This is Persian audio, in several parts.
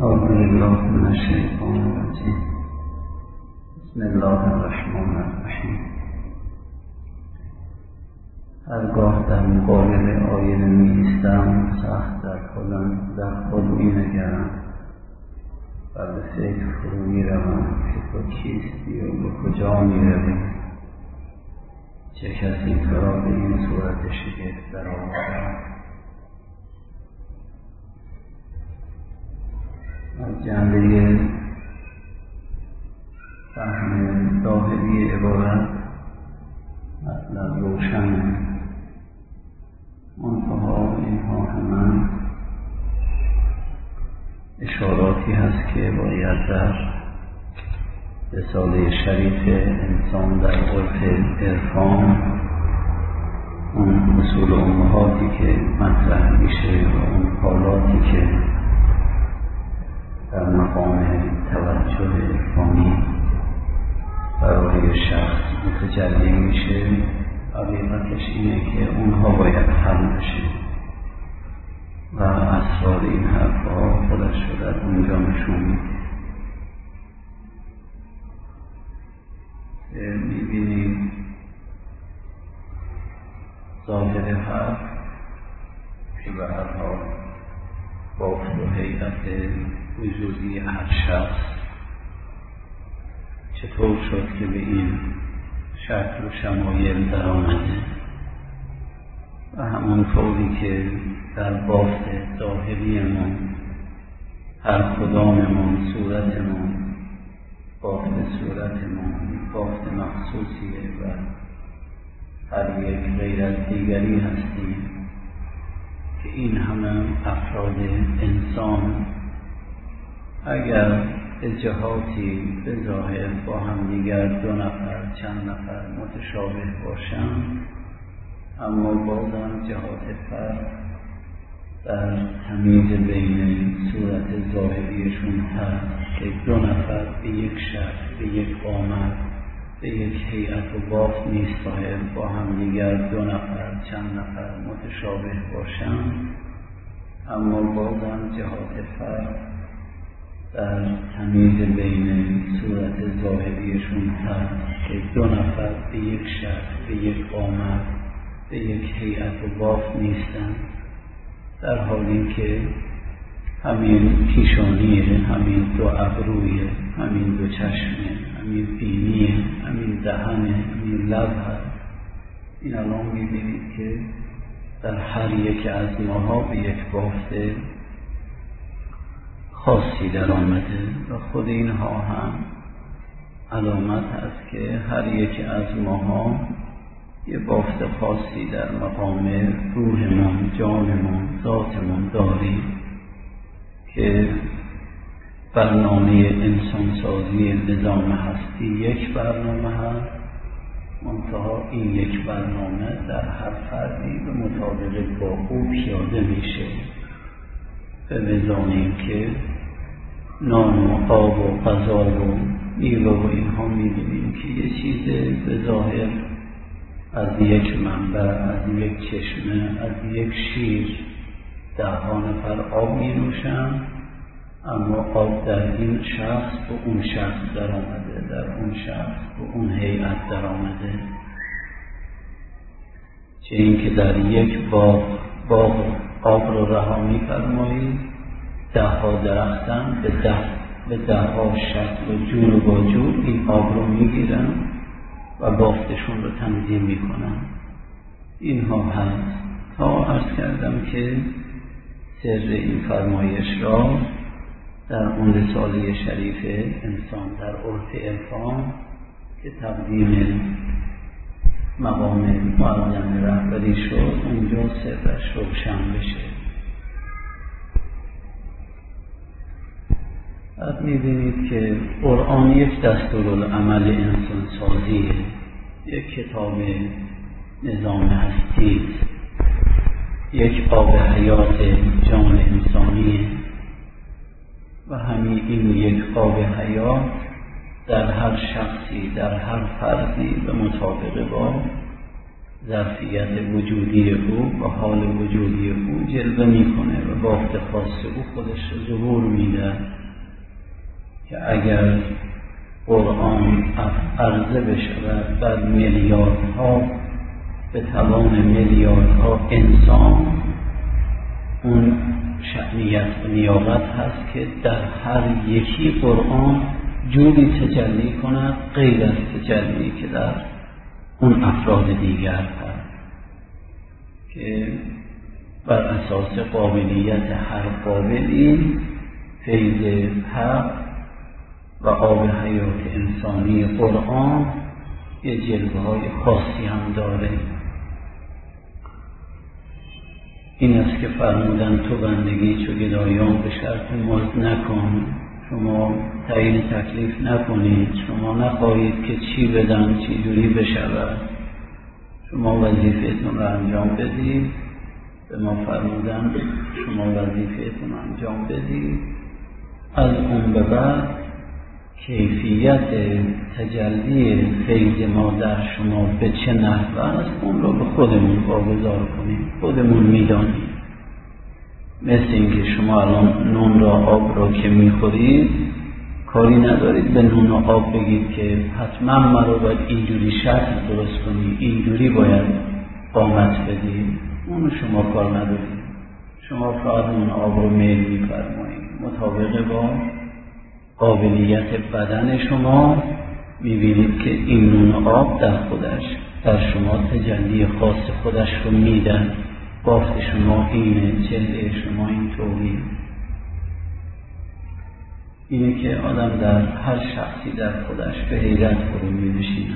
أعوذ بالله من الشيطان الرجيم. بسم الله الرحمن الرحیم. هرگاه در مقابل آینه می‌ایستم سخت در خود می‌نگرم و به فکر فرو می‌روم که تو کیستی و به کجا می‌روی؟ چه کسی تو را به این صورت شگفت درآورد؟ از جنبه فهم ظاهری عبارت مطلب روشن، منتها اینها همه اشاراتی هست که باید در رساله شریف انسان در عرف عرفان اون اصول امهاتی که مطرح میشه و اون حالاتی که در مقام توجه عرفانی برای شخص متجلی میشه، حقیقتش اینه که اونها باید حل بشه و اسرار این حرفها خودش رو در اونجا نشون میده. میبینید ظاهر حرف که به هر حال بافت و هیئت وجودی هر شخص چطور شد که به این شکل و شمایل در آمده و همون طوری که در بافت ظاهریمون هر کداممون صورتمون بافت صورتمون بافت مخصوصیه و هر یک غیر از دیگری هستیم که این همه افراد انسان اگر به جهاتی به ظاهر با هم دیگر دو نفر چند نفر متشابه باشند، اما بازم جهات فرق در تمیز بین صورت ظاهریشون هست که دو نفر به یک شکل به یک قامت به یک هیئت و بافت نیست ظاهر با هم دیگر دو نفر چند نفر متشابه باشند، اما بازم جهات فرق در تمیز بین صورت ظاهریشون هست که دو نفر به یک شکل به یک قامت به یک هیئت و بافت نیستند، در حالی که همین پیشانیه، همین دو ابرویه، همین دو چشمه، همین بینیه، همین دهنه، همین لب هست. این الان میبینید که در هر یک از ماها به یک بافت خاصی در آمده و خود اینها هم علامت هست که هر یک از ماها یه بافت خاصی در مقام روحمون، جانمون، ذاتمون داریم که برنامه انسانسازی نظام هستی یک برنامه هست، منتها این یک برنامه در هر فردی به مطابق با او پیاده میشه به میزان اینکه نان و آب و غذا و میوه و اینها میبینیم که یه چیز به ظاهر از یک منبع، از یک چشمه، از یک شیر 10 نفر آب می نوشند، اما آب در این شخص به اون شخص در آمده، در اون شخص به اون هیئت در آمده. چه این که در یک باغ آب رو رها می فرمایید، 10 درختن به 10 شکل و جور و باجور این آب رو می گیرن و بافتشون رو تنظیم می کنن. اینها هست. تا عرض کردم که سر این فرمایش را در اون رساله شریف انسان در عرف عرفان که تقدیم مقام معظم رهبری شد اونجا سرش روشن بشه. بعد می‌بینید که قرآن یک دستورالعمل انسان سازیه، یک کتاب نظام هستی، یک آب حیات جان انسانی و همین این یک آب حیات در هر شخصی در هر فردی به مطابق با ظرفیت وجودی او و حال وجودی او جلوه میکنه و بافت خاص او خودش رو ظهور میده که اگر قرآن عرضه بشود بر میلیاردها به توان میلیاردها انسان، اون شأنیت و نیابت هست که در هر یکی قرآن جوری تجلی کند غیر از تجلی که در اون افراد دیگر هست، که بر اساس قابلیت هر قابلی فیض حق و آب حیات انسانی قرآن یه جلوه های خاصی هم داره. این است که فرمودن تو بندگی چو گدایان به شرط مزد نکن، شما تعیین تکلیف نکنید، شما نخواهید که چی بدم چی جوری بشود، شما وظیفه‌تون رو انجام بدید. به ما فرمودن شما وظیفه‌تون انجام بدید، از اون به بعد کیفیت تجلی فیض ما در شما به چه نحوه است اون رو به خودمون واگذار کنیم، خودمون میدانیم. مثل اینکه شما الان نون را آب را که میخورید کاری ندارید به نون و آب بگید که حتما من رو باید اینجوری شکل درست کنی، اینجوری باید قامت بدید، اون شما کار ندارید. شما فقط نون آب رو میل میفرمایید مطابق با قابلیت بدن شما، میبینید که این نون آب در خودش در شما تجلی خاص خودش رو میدن. بافت شما اینه، چهره شما این طوری. اینه که آدم در هر شخصی در خودش به حیرت فرو می‌نشیند.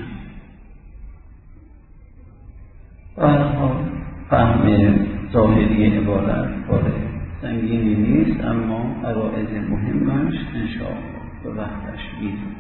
و فهم ظاهری عبارت باره سنگینی نیست، اما عرائض مهمش انشاءالله به وقتش می‌رسیم.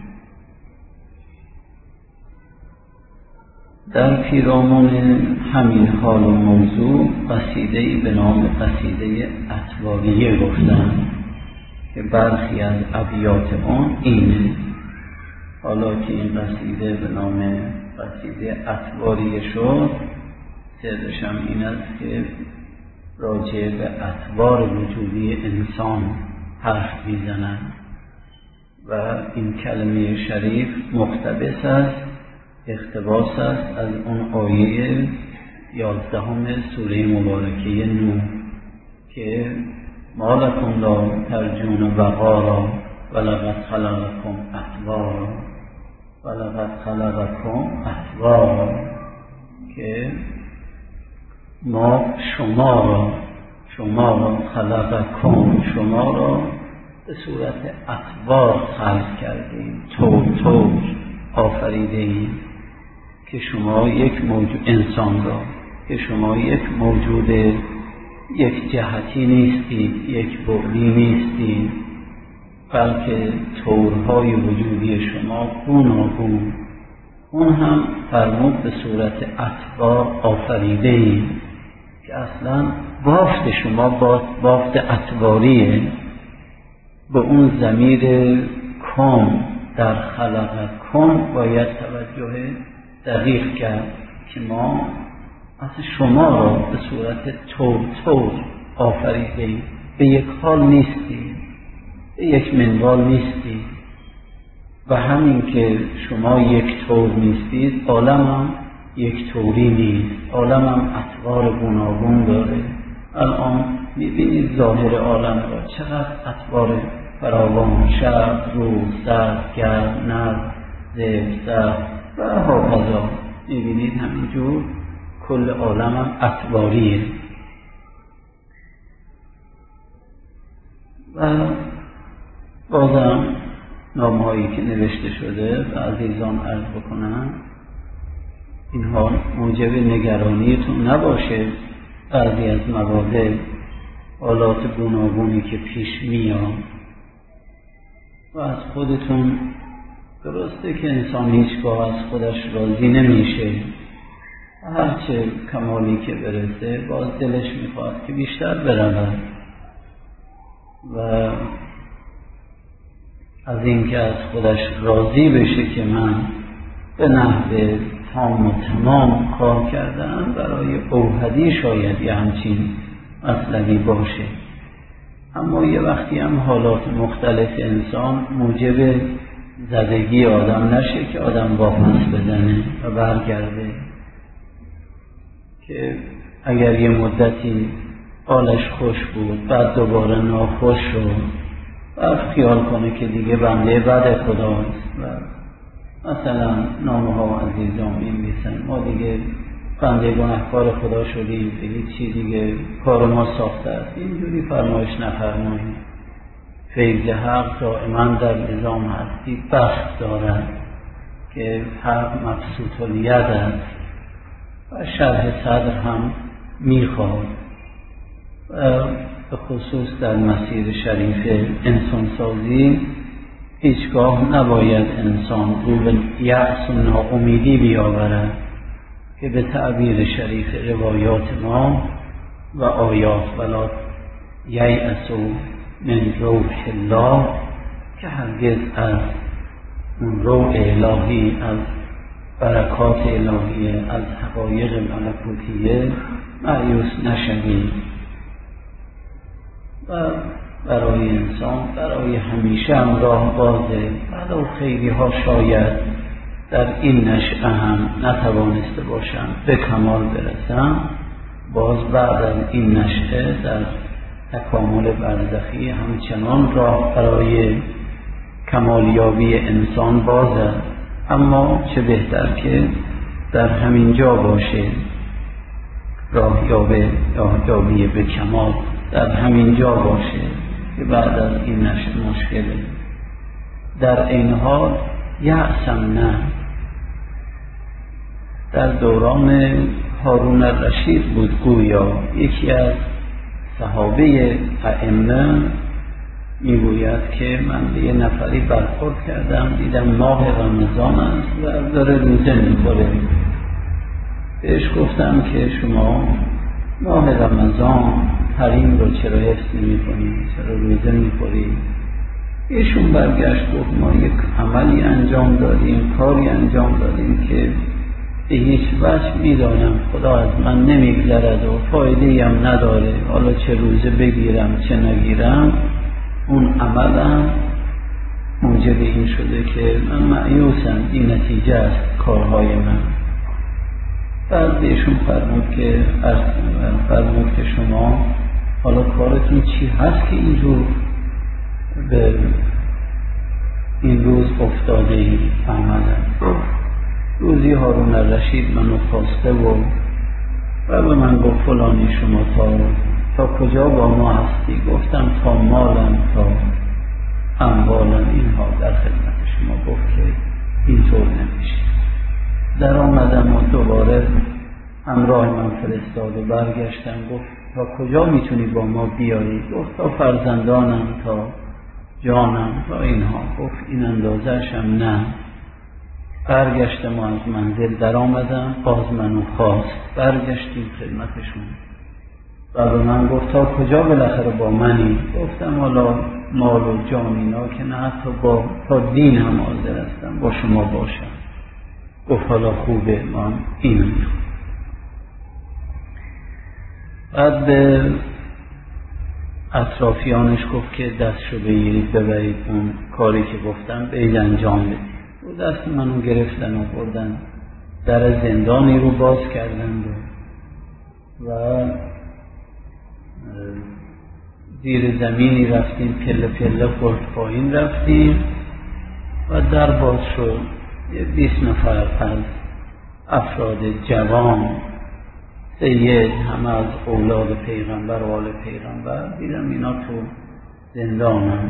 در پیرامون همین حال و موضوع قصیده‌ای به نام قصیده اطواریه گفتن که برخی از ابیات آن اینه. حالا که این قصیده به نام قصیده اطواریه شد، سرش هم این است که راجع به اطوار وجودی انسان حرف میزنند و این کلمه شریف مقتبس است، اقتباس است از اون آیه 11 سوره مبارکه نوح که ما لکم لا ترجون وقارا ولقد خلقکم اطوارا ولقد خلقکم اطوارا، که ما شما را خلقکم، شما را به صورت اطوار خلق کردیم، طور آفریدیم، که شما یک موجود انسان را، که شما یک موجود یک جهتی نیستید، یک بعدی نیستید، بلکه طورهای وجودی شما گوناگون. اون هم فرمود به صورت اطوار آفریده اید، که اصلا بافت شما بافت اطواریه. به اون ضمیر کن در خلق کن باید توجه دقیق کرد که ما اصلا شما را به صورت طور آفریدیم، به یک حال نیستید، به یک منوال نیستید. و همین که شما یک طور نیستید، عالم هم یک طوری نیست، عالم هم اطوار گوناگون داره. الان میبینید ظاهر عالم را، چقدر اطوار فراوان، شب، روز، سرد، گرم، نرم، زفت و هاکذا. میبینید همینجور کل عالم هم اطواریه. و بازم نامهایی که نوشته شده و عزیزان عرض بکنم، اینها موجب نگرانیتون نباشه. بعضی از موارد حالات گوناگونی که پیش میاد و از خودتون، درسته که انسان هیچگاه از خودش راضی نمیشه، هرچه کمالی که برسه باز دلش میخواد که بیشتر برود و از اینکه از خودش راضی بشه که من به نحو تام و تمام کار کردن، برای اوحدی شاید یه همچین مطلبی باشه، اما یه وقتی هم حالات مختلف انسان موجب زدگی آدم نشه که آدم واپس بزنه و برگرده، که اگر یه مدتی حالش خوش بود بعد دوباره ناخوش شد، بعد خیال کنه که دیگه بنده بد خداست و مثلا نامه ها و عزیزان می‌نویسن ما دیگه بنده گناهکار خدا شدیم، دیگه دیگه کار ما ساخته است. اینجوری فرمایش نفرمایید. فیض حق دائما در نظام هستی بخت دارد که حق مبسوط الید است و شرح صدر هم میخواد، به خصوص در مسیر شریف انسانسازی هیچگاه نباید انسان رو به یأس و ناامیدی بیاورد که به تعبیر شریف روایات ما و آیات ولا ییأسوا من روح الله، که هرگز از اون روح الهی، از برکات الهیه، از حقایق ملکوتیه مایوس نشوید. و برای انسان برای همیشه هم راه بازه، ولو خیلی ها شاید در این نشأه هم نتوانسته باشند به کمال برسن، باز بعد از این نشأه در تکامل برزخی همچنان راه برای کمالیابی انسان بازه، اما چه بهتر که در همین جا باشه راهیابی به کمال در همین جا باشه که بعد از این نشأه مشکله. در این حال یأسم نه. در دوران هارون الرشید بود گویا یکی از صحابه ائمه میگوید که من به یه نفری برخورد کردم، دیدم ماه رمضان است و داره روزه میخوره. بهش گفتم که شما ماه رمضان حریم رو چرا حفظ نمی کنی؟ چرا روزه میخوری؟ ایشون برگشت گفت ما یک عملی انجام دادیم، کاری انجام دادیم که به هیچ وجه میدانم خدا از من نمیگذرد و فایده‌ای هم نداره، حالا چه روزه بگیرم چه نگیرم، اون عملم موجب این شده که من مایوسم، این نتیجه است کارهای من. بعد بهشون فرمود که شما حالا کارتون چی هست که اینجور به این روز افتاده ای عملا؟ روزی هارون الرشید منو خواسته و به من گفت فلانی شما تا کجا با ما هستی؟ گفتم تا مالم تا اموالم اینها در خدمت شما. گفت که اینطور نمیشه. در آمدم و دوباره همراه من فرستاد و برگشتم. گفت تا کجا میتونی با ما بیایی؟ گفت تا فرزندانم، تا جانم، تا اینها. گفت این اندازه‌ش هم نه. برگشتم و از منزل در آمدم، باز منو خواست، برگشتیم خدمتشون و به من گفت تا کجا بالاخره با منی؟ گفتم حالا مال و جان اینا که نه، حتی تا دین هم حاضر هستم با شما باشم. گفت حالا خوبه، من اینو میخوام. بعد به اطرافیانش گفت که دستشو بگیرید ببرید اون کاری که گفتم به انجام بدید. و دست منو گرفتن و بردن در زندانی رو باز کردن و زیر زمینی رفتیم، پله پله خورد پایین رفتیم و در باز شد. 20 نفر از افراد جوان سید، همه از اولاد پیغمبر و آل پیغمبر، دیدم اینا تو زندانم.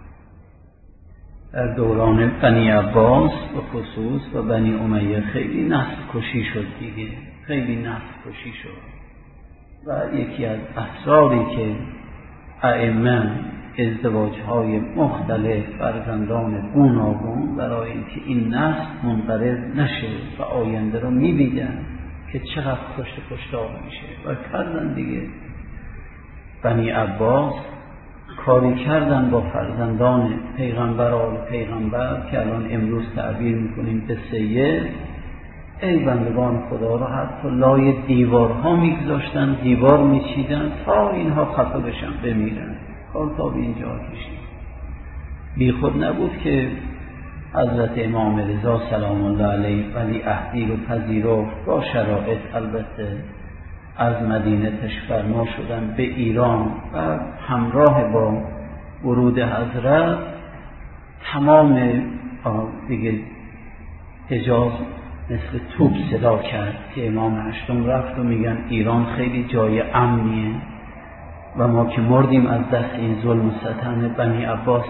در دوران بنی عباس به خصوص و بنی امیه خیلی نسل کشی شد دیگه، خیلی نسل کشی شد و یکی از اسراری که ائمه ازدواج‌های مختلف فرزندان گوناگون برای اینکه این نسل منقرض نشه و آینده رو می‌دیدن که چقدر کشتار میشه و کردن دیگه. بنی عباس کاری کردن با فرزندان پیغمبر و آل پیغمبر که الان امروز تعبیر میکنیم به سید، ای بندگان خدا رو حتی لای دیوارها میگذاشتن، دیوار میچیدن تا اینها خفه بشن بمیرن. کار تا به اینجا کشید. بی خود نبود که حضرت امام رضا سلام الله علیه ولی عهدی رو پذیرفت با شرایط، البته از مدینه تشریف فرما شدن به ایران و همراه با ورود حضرت تمام دیگه حجاز مثل توپ صدا کرد که امام هشتم رفت و میگن ایران خیلی جای امنیه و ما که مردیم از دست این ظلم و ستم بنی عباس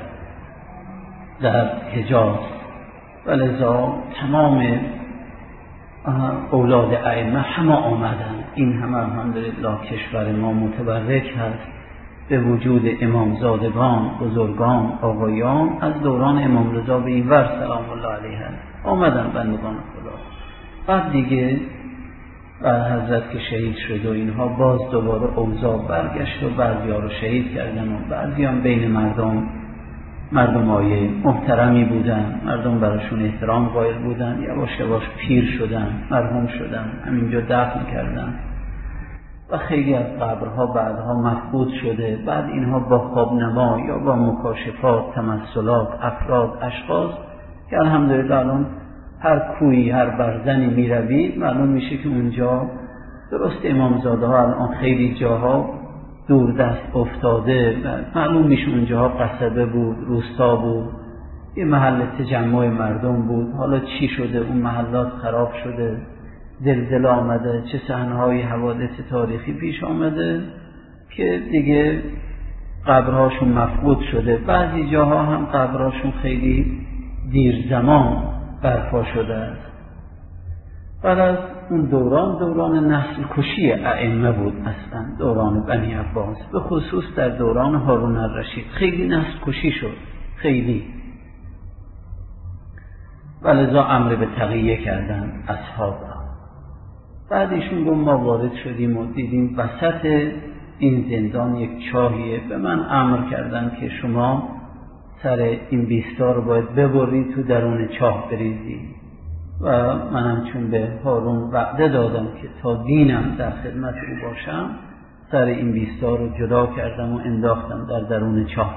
در حجاز، و لذا تمام اولاد ائمه همه آمدن. این همه الحمدلله کشور ما متبرک هست به وجود امامزادگان، بزرگان، آقایان از دوران امام رضا به این ور سلام الله علیه آمدن بندگان خدا. بعد دیگه حضرت که شهید شد و اینها باز دوباره اوضاع برگشت و بعضی‌ها رو شهید کردن و بعضی‌ها بین مردمای محترمی بودن، مردم براشون احترام قائل بودن، یواش یواش پیر شدن، مرحوم شدن، همینجا دفن کردن و خیلی از قبرها بعدها مفقود شده. بعد اینها با خوابنما یا با مکاشفات، تمثلات، افراد، اشخاص که الحمدلله الان هر کویی، هر برزنی میروید معلوم میشه که اونجا درست امامزاده ها الان خیلی جاها دور دست افتاده، معلوم میشه اونجاها قصبه بود، روستا بود، یه محل تجمع مردم بود. حالا چی شده؟ اون محلات خراب شده، زلزله آمده، چه صحنه‌های حوادث تاریخی پیش آمده که دیگه قبرهاشون مفقود شده. بعضی جاها هم قبرهاشون خیلی دیر زمان برپا شده است. بعد از اون دوران نسل کشی ائمه بود، اصلا دوران بنی عباس، به خصوص در دوران هارون الرشید خیلی نسل کشی شد، خیلی، و لذا امر به تقیه کردن اصحاب. بعد ایشون گفت ما وارد شدیم و دیدیم وسط این زندان یک چاهیه، به من امر کردن که شما سر این بیستا رو باید ببرید تو درون چاه بریزی، و منم چون به هارون وعده دادم که تا دینم در خدمت او باشم، سر این بیستا رو جدا کردم و انداختم در درون چاه.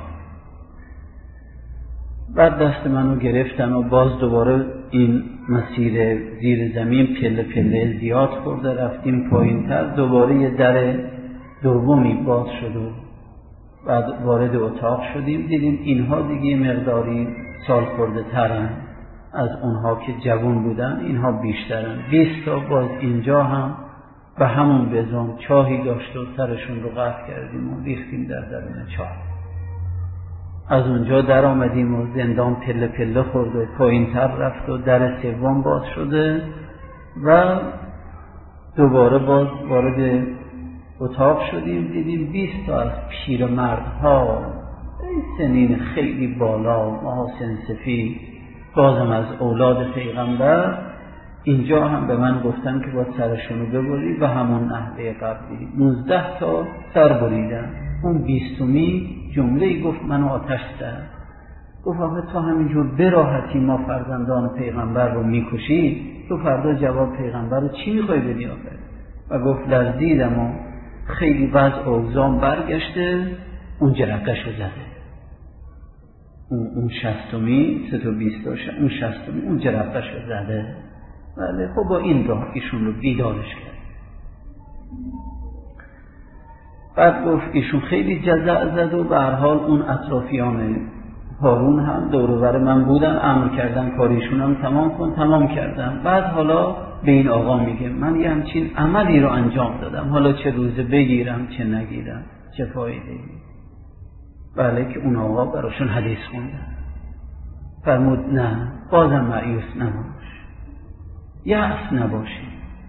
بعد دست منو گرفتن و باز دوباره این مسیر زیر زمین پله پله زیاد خورده، رفتیم پایین‌تر، دوباره یه در دومی باز شد و بعد وارد اتاق شدیم، دیدیم اینها دیگه مقداری سال خورده ترن از اونها که جوان بودن، اینها بیشترن. 20 تا باز اینجا هم به همون بزن چاهی داشت و سرشون رو قطع کردیم و ریختیم در درون چاه. از اونجا در آمدیم و زندان پله پله خورد و پایین‌تر رفت و در سوم باز شده و دوباره باز وارد اتاق شدیم، دیدیم 20 تا از پیرمردها سنین خیلی بالا، محاسن سفید، بازم از اولاد پیغمبر. اینجا هم به من گفتن که باید سرشونو ببری و همون نحوه قبلی 19 تا سر بریدن. اون 20می جمله‌ای گفت منو آتش زد. گفت آخه تو همینجور براحتی ما فرزندان پیغمبر رو میکشی، تو فردا جواب پیغمبر رو چی میخوای بدی آخه؟ و گفت لرزیدم و خیلی وضع اوضاع برگشته، اون جرقش رو زده. اون 60می 3 تا 20 داشت، اون 60می اون جرقش رو زده. ولی خب با این راه ایشون رو بیدارش کرد. بعد گفت ایشون خیلی جزع زد و به هر حال اون اطرافیان هارون هم دور و بر من بودن، امر کردن کاریشون هم تمام کن، تمام کردم. بعد حالا به این آقا میگه من یه همچین عملی رو انجام دادم، حالا چه روزه بگیرم چه نگیرم چه فایده‌ای؟ بله که اون آقا براشون حدیث خوندن. فرمود نه، بازم مایوس نباش، یأس نباشی،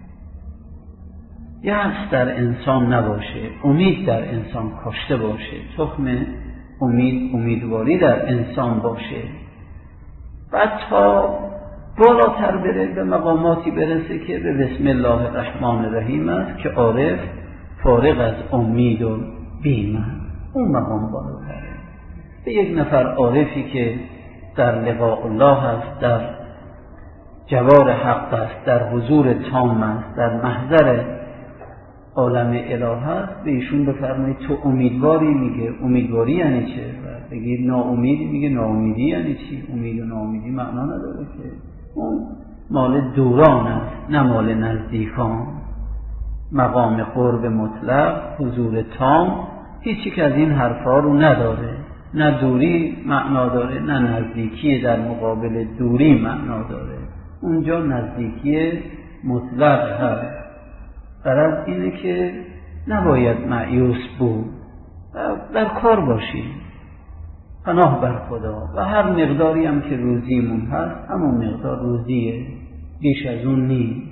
یأس در انسان نباشه، امید در انسان کاشته باشه، تخم امیدواری در انسان باشه. بعد تا بالاتر بره به مقاماتی برسه که به بسم الله الرحمن الرحیم است که عارف فارغ از امید و بیم، اون مقام بالاتره. به یک نفر عارفی که در لقاء الله هست، در جوار حق است، در حضور تام است، در محضر عالم اله است، به ایشون بفرمایید تو امیدواری؟ میگه امیدواری یعنی چه؟ و بگید ناامیدی، میگه ناامیدی یعنی چی؟ امید و ناامیدی معنا نداره که، اون مال دوران است نه مال نزدیکان. مقام قرب مطلق، حضور تام، هیچی که از این حرفا رو نداره. نه دوری معنا داره نه نزدیکی در مقابل دوری معنا داره. اونجا نزدیکی مطلق هست. غرض اینه که نباید مایوس بود، در کار باشیم، پناه بر خدا، و هر مقداری هم که روزیمون هست همون مقدار روزیه، بیش از اون نیست.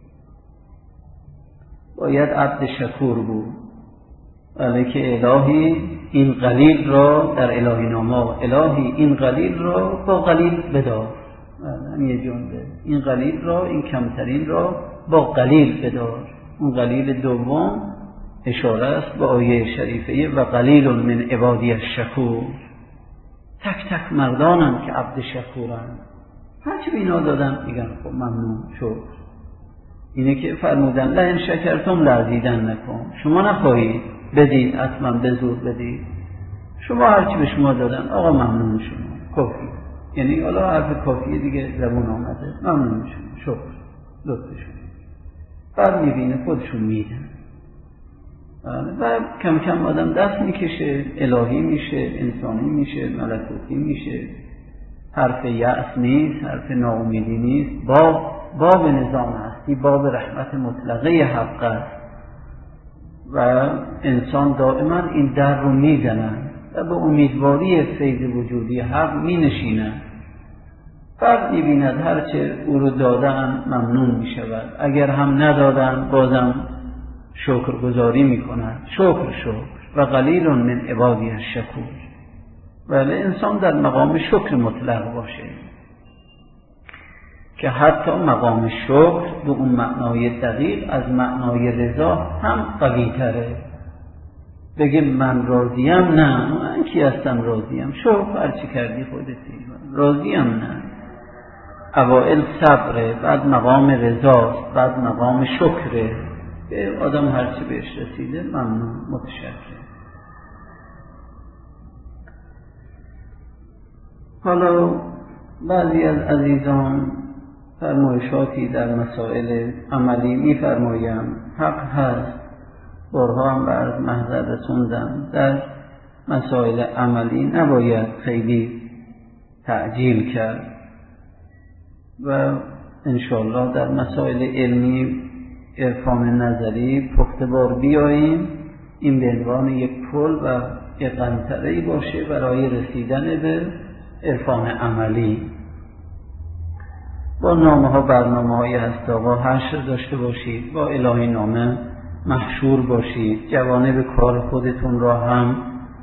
باید عبد شکور بود، ولی که الهی این قلیل را در الهی نامه، الهی این قلیل را با قلیل بدار. یه جمله، این قلیل را، این کمترین را با قلیل بدار. اون قلیل دوم اشاره است به آیه شریفه و قلیل من عبادی الشکور. تک تک مردانم که عبد شکورن، هرچی اینا دادن میگن خب ممنون شکر. اینه که فرمودن لئن شکرتم لازیدنکم، شما نخواهید بدید اصلا به زور بدید، شما هرچی به شما دادن آقا ممنون شما، کافی. یعنی حالا حرف کافیه دیگه زبون آمده، ممنون شما، شکر، لطف شما. بعد میبینه خودشون میدن و کم کم آدم دست میکشه، الهی میشه، انسانی میشه، ملکوتی میشه. حرف یأس نیست، حرف ناامیدی نیست، باب نظام هستی، باب رحمت مطلقه حق است و انسان دائما این در رو میزنن و به امیدواری فیض وجودی حق مینشینن. بعد میبیند هرچه او رو دادن ممنون میشود، اگر هم ندادن بازم شکرگزاری میکنند. شکر و قلیل من عبادی الشکور. ولی انسان در مقام شکر مطلق باشه که حتی مقام شکر به اون معنای دقیق از معنای رضا هم قوی تره. بگه من راضیم، نه من کی هستم راضیم، شکر هرچی کردی خودتی، راضیم نه. اوائل صبره، بعد مقام رضاست، بعد مقام شکره. آدم هرچی بهش رسیده ممنون، متشکر. حالا بعضی از عزیزان فرمایشاتی در مسائل عملی می‌فرمایند، حق هست، بارها هم بر محضر رسوندم، در مسائل عملی نباید خیلی تعجیل کرد و انشاءالله در مسائل علمی عرفان نظری پخته‌بار بیاییم. این به عنوان یک پل و یک قنطره‌ای باشه برای رسیدن به عرفان عملی. با نامه‌ها برنامه‌های هست آقا حشر داشته باشید، با الهی نامه محشور باشید، جوانب کار خودتون را هم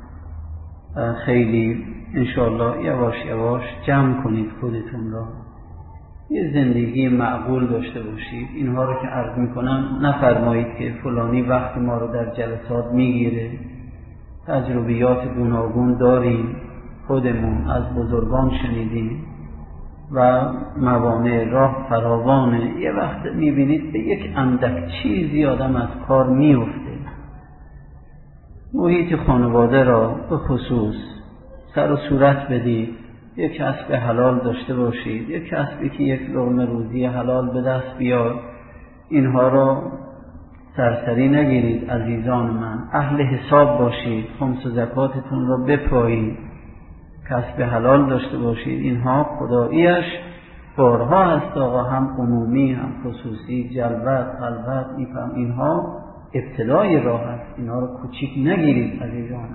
خیلی انشاءالله یواش یواش جمع کنید خودتون را، یه زندگی معقول داشته باشید. اینها رو که عرض میکنم نفرمایید که فلانی وقت ما رو در جلسات میگیره، تجربیات گوناگون داریم، خودمون از بزرگان شنیدیم و موانع راه فراوانه. یه وقت میبینید به یک اندک چیزی آدم از کار میفته. محیط خانواده را به خصوص سر و صورت بدید، یک کسب حلال داشته باشید، یک کسبی که یک لقمه روزی حلال به دست بیاد. اینها را سرسری نگیرید عزیزان من، اهل حساب باشید، خمس و زکاتتون را بپایید، کسب حلال داشته باشید. اینها خداییش بارها هست آقا، هم عمومی هم خصوصی، جلوت خلوت، میفهم اینها ابتدای راه است. اینها را کوچیک نگیرید عزیزان.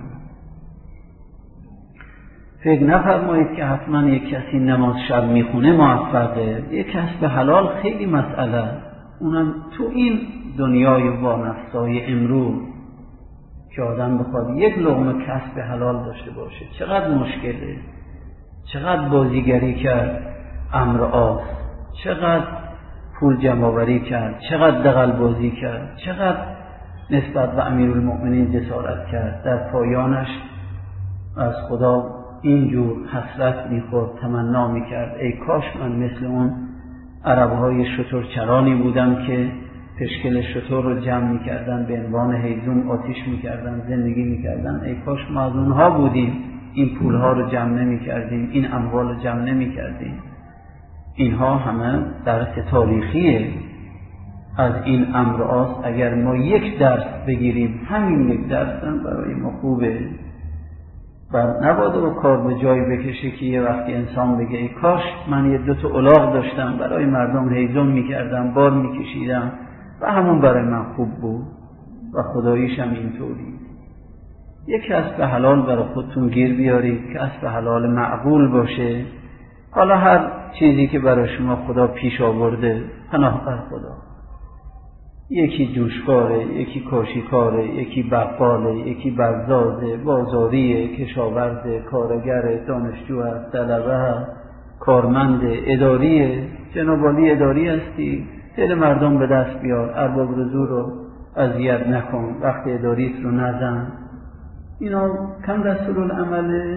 فکر نفرمایید که حتما یک کسی نماز شب میخونه موفقه. یک کسب حلال خیلی مسئله، اونم تو این دنیای وانفسای امروز که آدم بخواد یک لقمه کسب حلال داشته باشه چقدر مشکله. چقدر بازیگری کرد امر آس، چقدر پول جمع‌آوری کرد، چقدر دغل بازی کرد، چقدر نسبت به امیرالمؤمنین جسارت کرد. در پایانش از خدا اینجور حسرت میخورد، تمنا میکرد ای کاش من مثل اون عرب‌های شترچرانی بودم که پشکل شتر رو جمع می‌کردن، به عنوان هیزم آتش می‌کردن، زندگی می‌کردن. ای کاش ما از اونها بودیم، این پول‌ها رو جمع نمی‌کردیم، این اموال رو جمع نمی‌کردیم. اینها همه درس تاریخیه از این امرهاست. اگر ما یک درس بگیریم، همین یک درس هم برای ما خوبه. و نباید رو کار به جایی بکشه که یه وقتی انسان بگه ای کاش من یه 2 تا الاغ داشتم، برای مردم هیزم میکردم، بار میکشیدم و همون برای من خوب بود و خداییش هم اینطوری. یک کسب حلال برای خودتون گیر بیارید، کسب حلال معقول باشه. حالا هر چیزی که برای شما خدا پیش آورده، پناه بر خدا. یکی جوشکاره، یکی کاشیکاره، یکی بقاله، یکی بزازه، بازاریه، کشاورزه، کارگره، دانشجو هست، طلبه هست، کارمنده، اداریه. جناب عالی اداری هستی، دل مردم به دست بیار، ارباب رزق رو اذیت نکن، وقت اداریت رو نزن. اینا کم دستورالعمله؟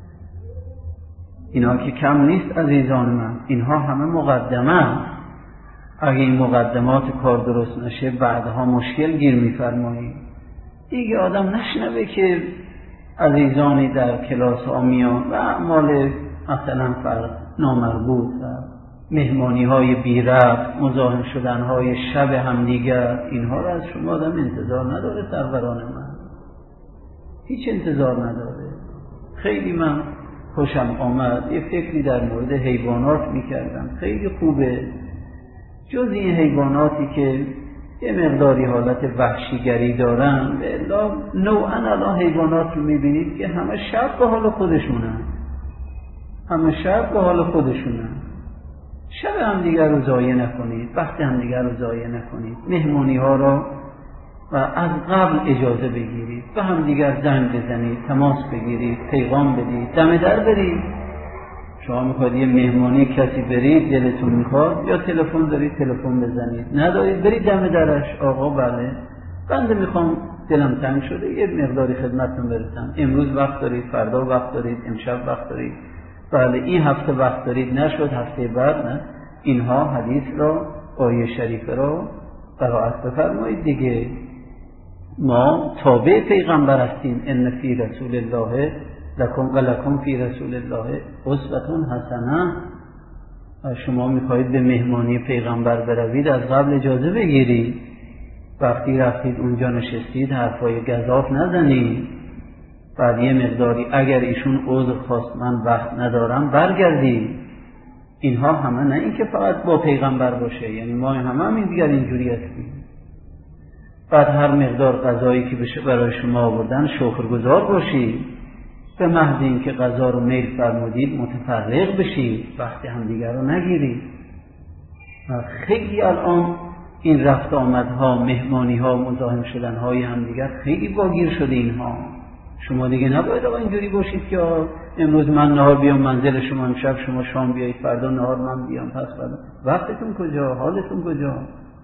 اینا که کم نیست عزیزان من، اینها همه مقدمه. اگه این مقدمات کار درست نشه بعدها مشکل گیر می‌فرمایید. دیگه آدم نشنوه که عزیزانی در کلاس ها میان و اعمال مثلا نامربوط و مهمانی های بی ربط، مزاحم شدن های شب همدیگر، اینها را از شما آدم انتظار نداره. سروران من هیچ انتظار نداره. خیلی من خوشم آمد، یه فکری در مورد حیوانات میکردم، خیلی خوبه. جز این حیواناتی که یه مقداری حالت وحشیگری دارن، الا نوعا الان حیوانات رو میبینید که همه شب به حال خودشونن، همه شب به حال خودشونن. شب همدیگر رو ضایع نکنید، وقت همدیگر رو ضایع نکنید. مهمانی ها را و از قبل اجازه بگیرید، به همدیگر زنگ بزنید، تماس بگیرید، پیغام بدید، دم در برید. شما میخواید یه مهمانی کسی برید، دلتون میخواد، یا تلفن دارید تلفن بزنید، ندارید برید دم درش. آقا بله بنده میخوام، دلم تنگ شده، یه مقداری خدمتتون برسم، امروز وقت دارید، فردا وقت دارید، امشب وقت دارید، بله این هفته وقت دارید، نشد هفته بعد نه. اینها حدیث را، آیه شریفه را قرائت بفرمایید دیگه. ما تابع پیغمبر هستیم. ان فی رسول الله لکم فی رسول الله اسوة حسنه. شما میخواهید به مهمانی پیغمبر بروید، از قبل اجازه بگیرید. وقتی رفتید اونجا نشستید حرفای گزاف نزنید. بعد یه مقداری اگر ایشون عذر خواست من وقت ندارم برگردید. اینها همه نه این که فقط با پیغمبر باشه، یعنی ما همه این دیگر اینجوری هستیم. بعد هر مقدار غذایی که بشه برای شما آوردن شکرگزار باشید. به محض این که غذا رو میل فرمودید متفرق بشید، وقت همدیگر رو نگیرید. خیلی الان این رفت آمدها، مهمانی ها، مزاحم شدن های همدیگر خیلی واگیر شده اینها. شما دیگه نباید آقا اینجوری باشید که امروز من نهار بیام منزل شما، امشب شما شام بیایید، فردا نهار من بیام، پس فردا. وقتتون کجا؟ حالتون کجا؟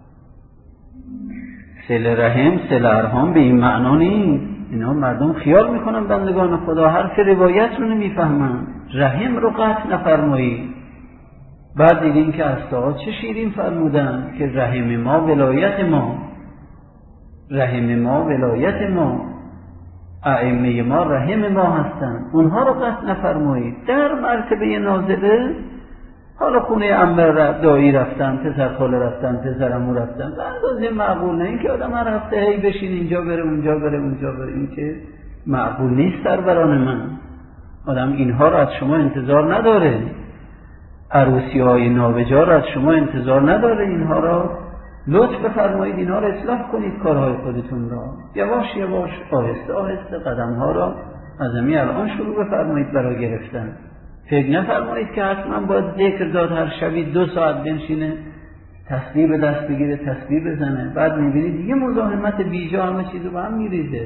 صله رحم، صله ارحام به این معنا نیست. اینا مردم خیال میکنن بندگان خدا حرف روایت رو نمیفهمن. رحم رو قطع نفرمایید. بعد دیدین که اساتید چه شیرین فرمودن که رحم ما ولایت ما، رحم ما ولایت ما، ائمه ما رحم ما هستن، اونها رو قطع نفرمایید. در مرتبه نازله حالا خونه عمه دایی رفتن، پسر خاله رفتن، پسر عمو رفتن، به اندازه معقول نه. این که آدم هر هفته هی بشین اینجا بره اونجا بره اونجا بره، این که معقول نیست. سروران من، آدم اینها رو از شما انتظار نداره. عروسی های نابجا رو از شما انتظار نداره. اینها را لطف بفرمایید، اینها را اصلاح کنید، کارهای خودتون را یواش یواش، آهسته آهسته قدم ها را از همین الان شروع بفرمایید برای گرفتن. فکر نفرمایید که حتما باید ذکر داد، هر شبی 2 ساعت بنشینه تسبیح به دست بگیره، تسبیح بزنه، بعد میبینید یه مزاحمت بیجا همه چیزو به هم میریزه.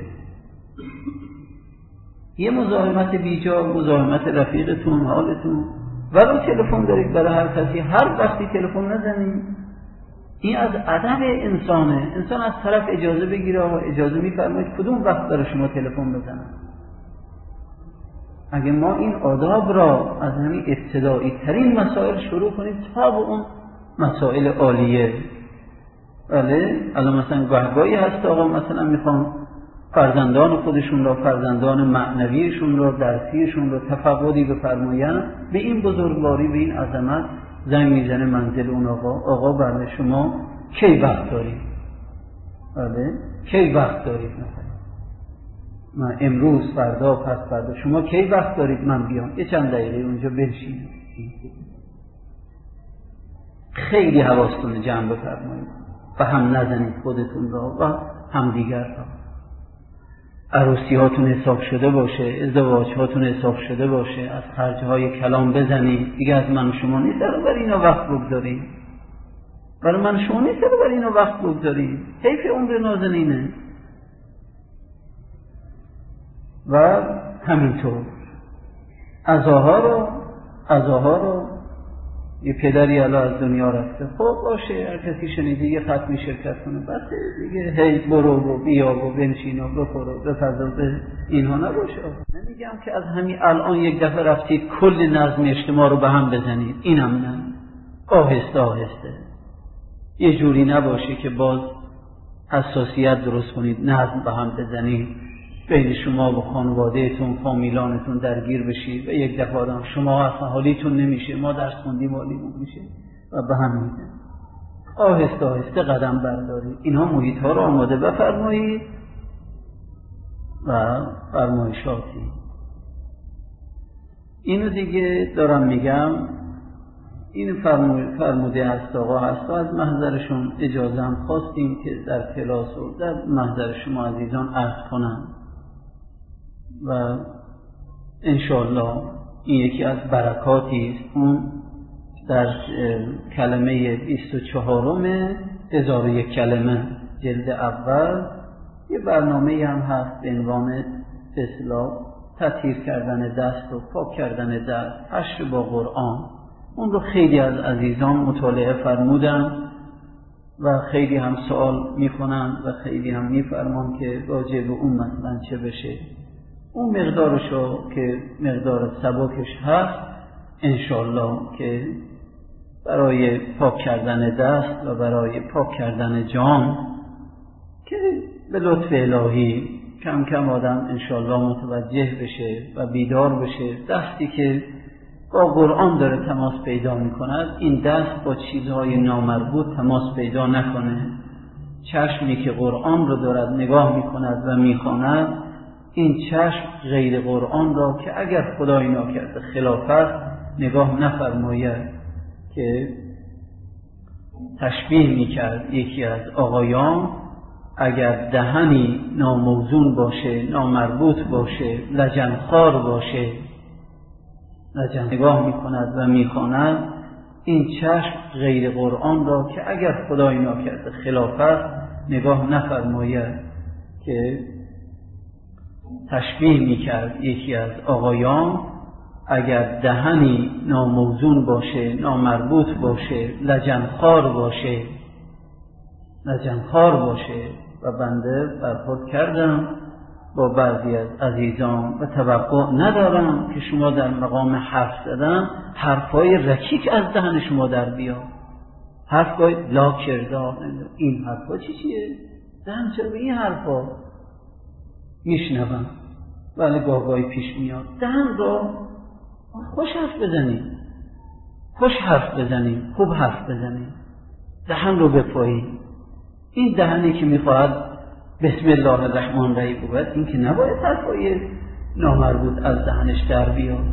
یه مزاحمت بیجا، مزاحمت رفیقتون، حالتون، ولو تلفن دارید برای هر کسی هر وقتی تلفن نزنید. این از ادب انسانه. انسان از طرف اجازه بگیره، اجازه میفرمایید کدوم وقت برای شما تلفن بزنم. اگه ما این آداب را از همین ابتدایی ترین مسائل شروع کنیم تا به اون مسائل عالیه. بله الان مثلا گاهی هست آقا مثلا میخوان فرزندان خودشون را، فرزندان معنویشون را، درسیشون را تفقدی بفرمایند، به این بزرگواری، به این عظمت زنگ میزنه منزل اون آقا بله شما کی وقت دارید؟ بله کی وقت دارید؟ مثلا من امروز، فردا، پس فردا، شما کی وقت دارید من بیام یه چند دقیقه اونجا بنشینید؟ خیلی حواستون جمع بفرمایید و هم نزنید خودتون را و هم دیگر را. عروسی هاتون حساب شده باشه، ازدواج هاتون حساب شده باشه، از خرجهای کلام بزنید. دیگه از من شما نیست برای اینا وقت بگذارید، برای من شما نیست برای اینا وقت بگذارید. حیف عمر نازنینه. و همینطور عزاها رو یه پدری الان از دنیا رفته، خب باشه هر کسی شنیده یه ختمی شرکت کنه، بس دیگه هی برو و بیا و بنشین و بخور و بپزا به اینها نباشه. نمیگم که از همین الان یک دفعه رفتید کل نظم اجتماع رو به هم بزنید، اینم نه، آهسته آهسته یه جوری نباشه که باز حساسیت درست کنید، نظم به هم بزنید، بین شما و خانوادهتون، فامیلانتون درگیر بشید و یک دفعه آدم شما اصلا حالیتون نمیشه، ما درس خوندیم حالیمون میشه و به هم میزنید. آهسته آهسته قدم بردارید. اینها محیط ها رو آماده بفرمایید و فرمایشاتی. اینو دیگه دارم میگم، این فرموده هست آقا هست و از محضرشون اجازه هم خواستیم که در کلاس و در محضر شما عزیزان عرض کنم و انشاءالله این یکی از برکاتی است. اون در کلمه 24 1001 کلمه جلد اول یه برنامه هم هست به عنوان به اصطلاح تطهیر کردن دست و پاک کردن دست، حشر با قرآن. اون رو خیلی از عزیزان مطالعه فرمودن و خیلی هم سوال میکنن و خیلی هم میفرمان که راجع به اون مثلا چه بشه. اون مقدارشو که مقدار سبکش هست انشالله که برای پاک کردن دست و برای پاک کردن جان که به لطف الهی کم کم آدم انشالله متوجه بشه و بیدار بشه. دستی که با قرآن داره تماس پیدا میکند، این دست با چیزهای نامربوط تماس پیدا نکنه. چشمی که قرآن رو دارد نگاه میکند و میخواند، این چشم غیر قرآن را که اگر خدای ناکرده خلافت نگاه نفرماید، که تشبیه میکرد یکی از آقایان، اگر دهنی ناموزون باشه، نامربوط باشه، لجنخوار باشه، نگاه میکند و میخواند، این چشم غیر قرآن را که اگر خدای ناکرده خلافت نگاه نفرماید، که تشبیه میکرد یکی از آقایان، اگر دهنی ناموزون باشه، نامربوط باشه، لجنخوار باشه و بنده برخورد کردم با بعضی از عزیزان و توقع ندارم که شما در مقام حرف زدن حرفای رکیک از دهن شما در بیاد، حرفای لا کردار، این حرفا چیه؟ دهن چرا به این حرفا میشنوم؟ بله گاهی پیش میاد. دهن را خوش حرف بزنیم، خوب حرف بزنیم، دهن رو بپاییم. این دهنی که میخواهد بسم الله الرحمن الرحیم بود، این که نباید حرفای نامربوط از دهنش در بیاد.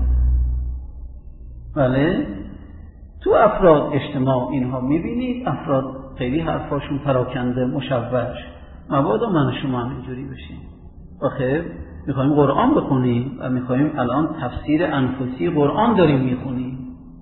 بله تو افراد اجتماع اینها میبینید، افراد خیلی حرفاشون پراکنده، مشوش، مبادا من شما هم اینجوری بشیم. آخه میخوایم قرآن بخونیم و میخوایم الان تفسیر انفسی قرآن داریم میخونیم.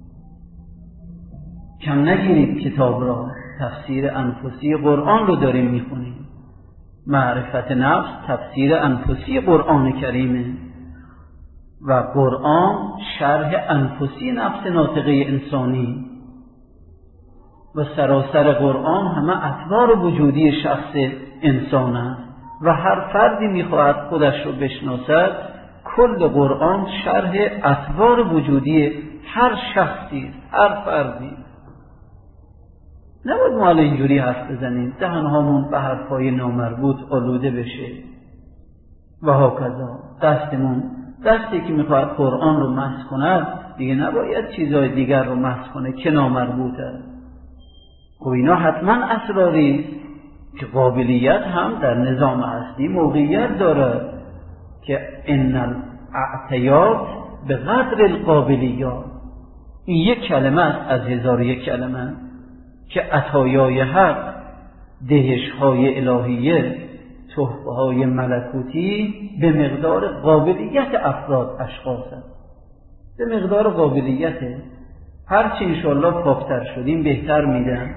کم نگیرید کتاب را، تفسیر انفسی قرآن رو داریم میخونیم. معرفت نفس تفسیر انفسی قرآن کریمه و قرآن شرح انفسی نفس ناطقه انسانی و سراسر قرآن همه اطوار وجودی شخص انسان است و هر فردی میخواهد خودش رو بشناسد، کل قرآن شرح اطوار وجودی هر شخصی، هر فردی. نباید ما اینجوری حرف بزنیم دهنهامون به حرفای نامربوط آلوده بشه و هاکذا. دستی که میخواد قرآن رو مسخ کند دیگه نباید چیزهای دیگر رو مسخ کنه که نامربوطه. خب اینا حتما اسراری که قابلیت هم در نظام اصلی موقعیت داره که ان الاعتیاد به قدر القابلیات. این یک کلمه است از 1001 کلمه که عطایای حق، دهش‌های الهیه، تحفه‌های ملکوتی به مقدار قابلیت افراد اشخاص است. به مقدار قابلیته. هرچی انشاءالله پاکتر شدیم بهتر میدن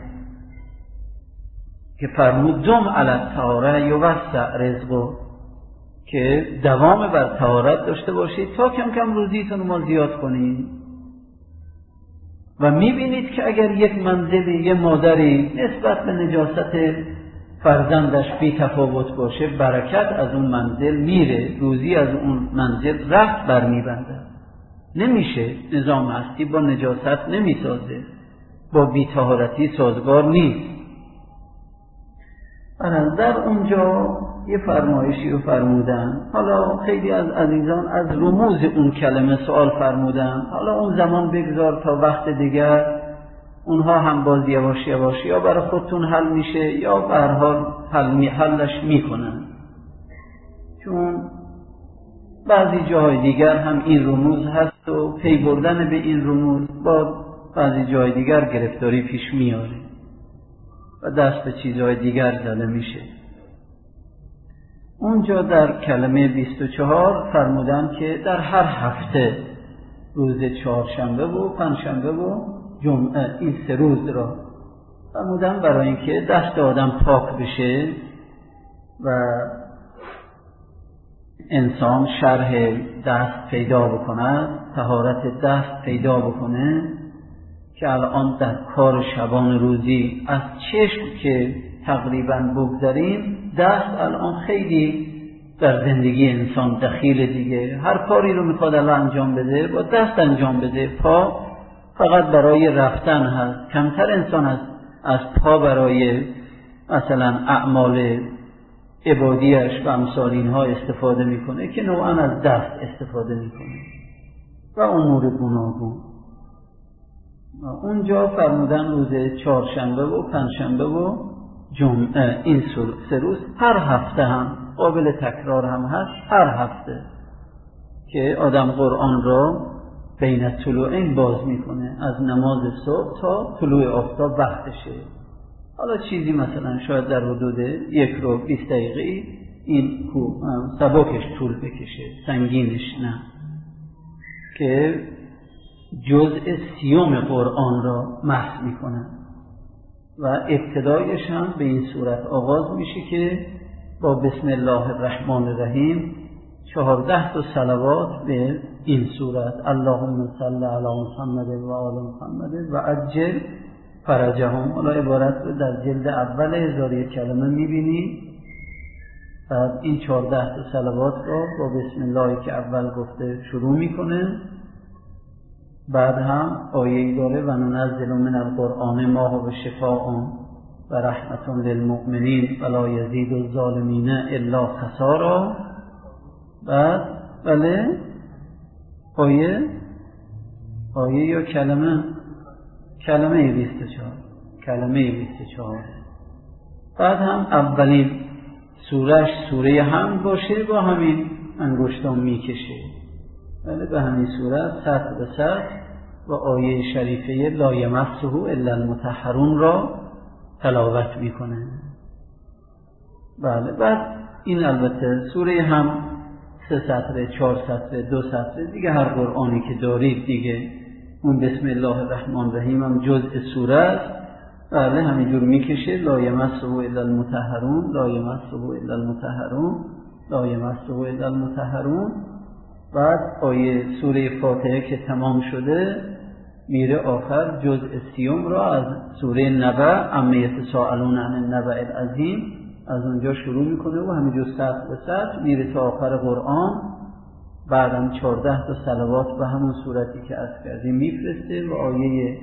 که فرمود دم علی الطهاره یوسع رزقو، که دوام بر طهارت داشته باشید تا کم کم روزیتون ما زیاد کنید. و میبینید که اگر یک منزلی، یک مادری نسبت به نجاست فرزندش بی تفاوت باشه، برکت از اون منزل میره، روزی از اون منزل رفت برمیبنده. نمیشه، نظام هستی با نجاست نمیسازه، با بی‌طهارتی سازگار نیست. در اونجا یه فرمایشی رو فرمودن. حالا خیلی از عزیزان از رموز اون کلمه سوال فرمودن. حالا اون زمان بگذار تا وقت دیگر، اونها هم باز یواش یواش یا برای خودتون حل میشه یا به هر حال حلش میکنن، چون بعضی جاهای دیگر هم این رموز هست و پی بردن به این رموز با بعضی جای دیگر گرفتاری پیش میاره و دست به چیزهای دیگر زده میشه. اونجا در کلمه 24 فرمودن که در هر هفته روز چهارشنبه و پنجشنبه و جمعه، این 3 روز را فرمودن برای اینکه دست آدم پاک بشه و انسان شرح دست پیدا بکنه، طهارت دست پیدا بکنه، که الان در کار شبان روزی از چشم که تقریبا بگذاریم، دست الان خیلی در زندگی انسان دخیل دیگه. هر کاری رو میخواد الان انجام بده با دست انجام بده. پا فقط برای رفتن هست، کمتر انسان هست از پا برای مثلا اعمال عبادیش و امثال اینها استفاده میکنه، که نوعا از دست استفاده میکنه و امور گوناگون. اونجا فرمودن روز چهارشنبه و پنجشنبه و جمعه، این 3 روز هر هفته هم قابل تکرار هم هست، هر هفته که آدم قرآن را بین طلوعین باز میکنه، از نماز صبح تا طلوع آفتاب وقتشه. حالا چیزی مثلا شاید در حدود 1 رو 20 دقیقه این سبکش طول بکشه، سنگینش نه، که جزء 30 قرآن را محو میکنه و ابتدایش هم به این صورت آغاز میشه که با بسم الله الرحمن الرحیم 14 تا صلوات به این صورت، اللهم صل علی محمد و آل محمد و عجل فرجهم. حالا عبارت رو در جلد اول 1001 کلمه میبینی. بعد این 14 تا صلوات را با بسم الله که اول گفته شروع میکنه. بعد هم آیه‌ای داره و ننزل من القرآن ما هو شفاء و رحمت للمؤمنین ولا یزید الظالمین الا خسارا. بعد بله آیه یا کلمه 24. بعد هم اولین سورش سوره هم باشه با همین انگشتان میکشه، بله به همین صورت سطر به سطر و آیه شریفه لا یمسه الا المطهرون را تلاوت میکنه. بله بعد این البته سوره هم 3 سطر، 4 سطر، 2 سطر دیگه، هر قرآنی که دارید دیگه. اون بسم الله الرحمن الرحیم هم جزء سوره است، بله همینجور میکشه لا یمسه الا المطهرون، لا یمسه الا المطهرون، لا یمسه الا المطهرون. بعد آیه سوره فاتحه که تمام شده میره آخر جزء 30 را از سوره نبأ، عما یتساءلون عن النبأ العظیم، از اونجا شروع میکنه و همینجور سطر به سطر میره تا آخر قرآن. بعدم 14 تا صلوات به همون صورتی که از کردیم میفرسته و آیه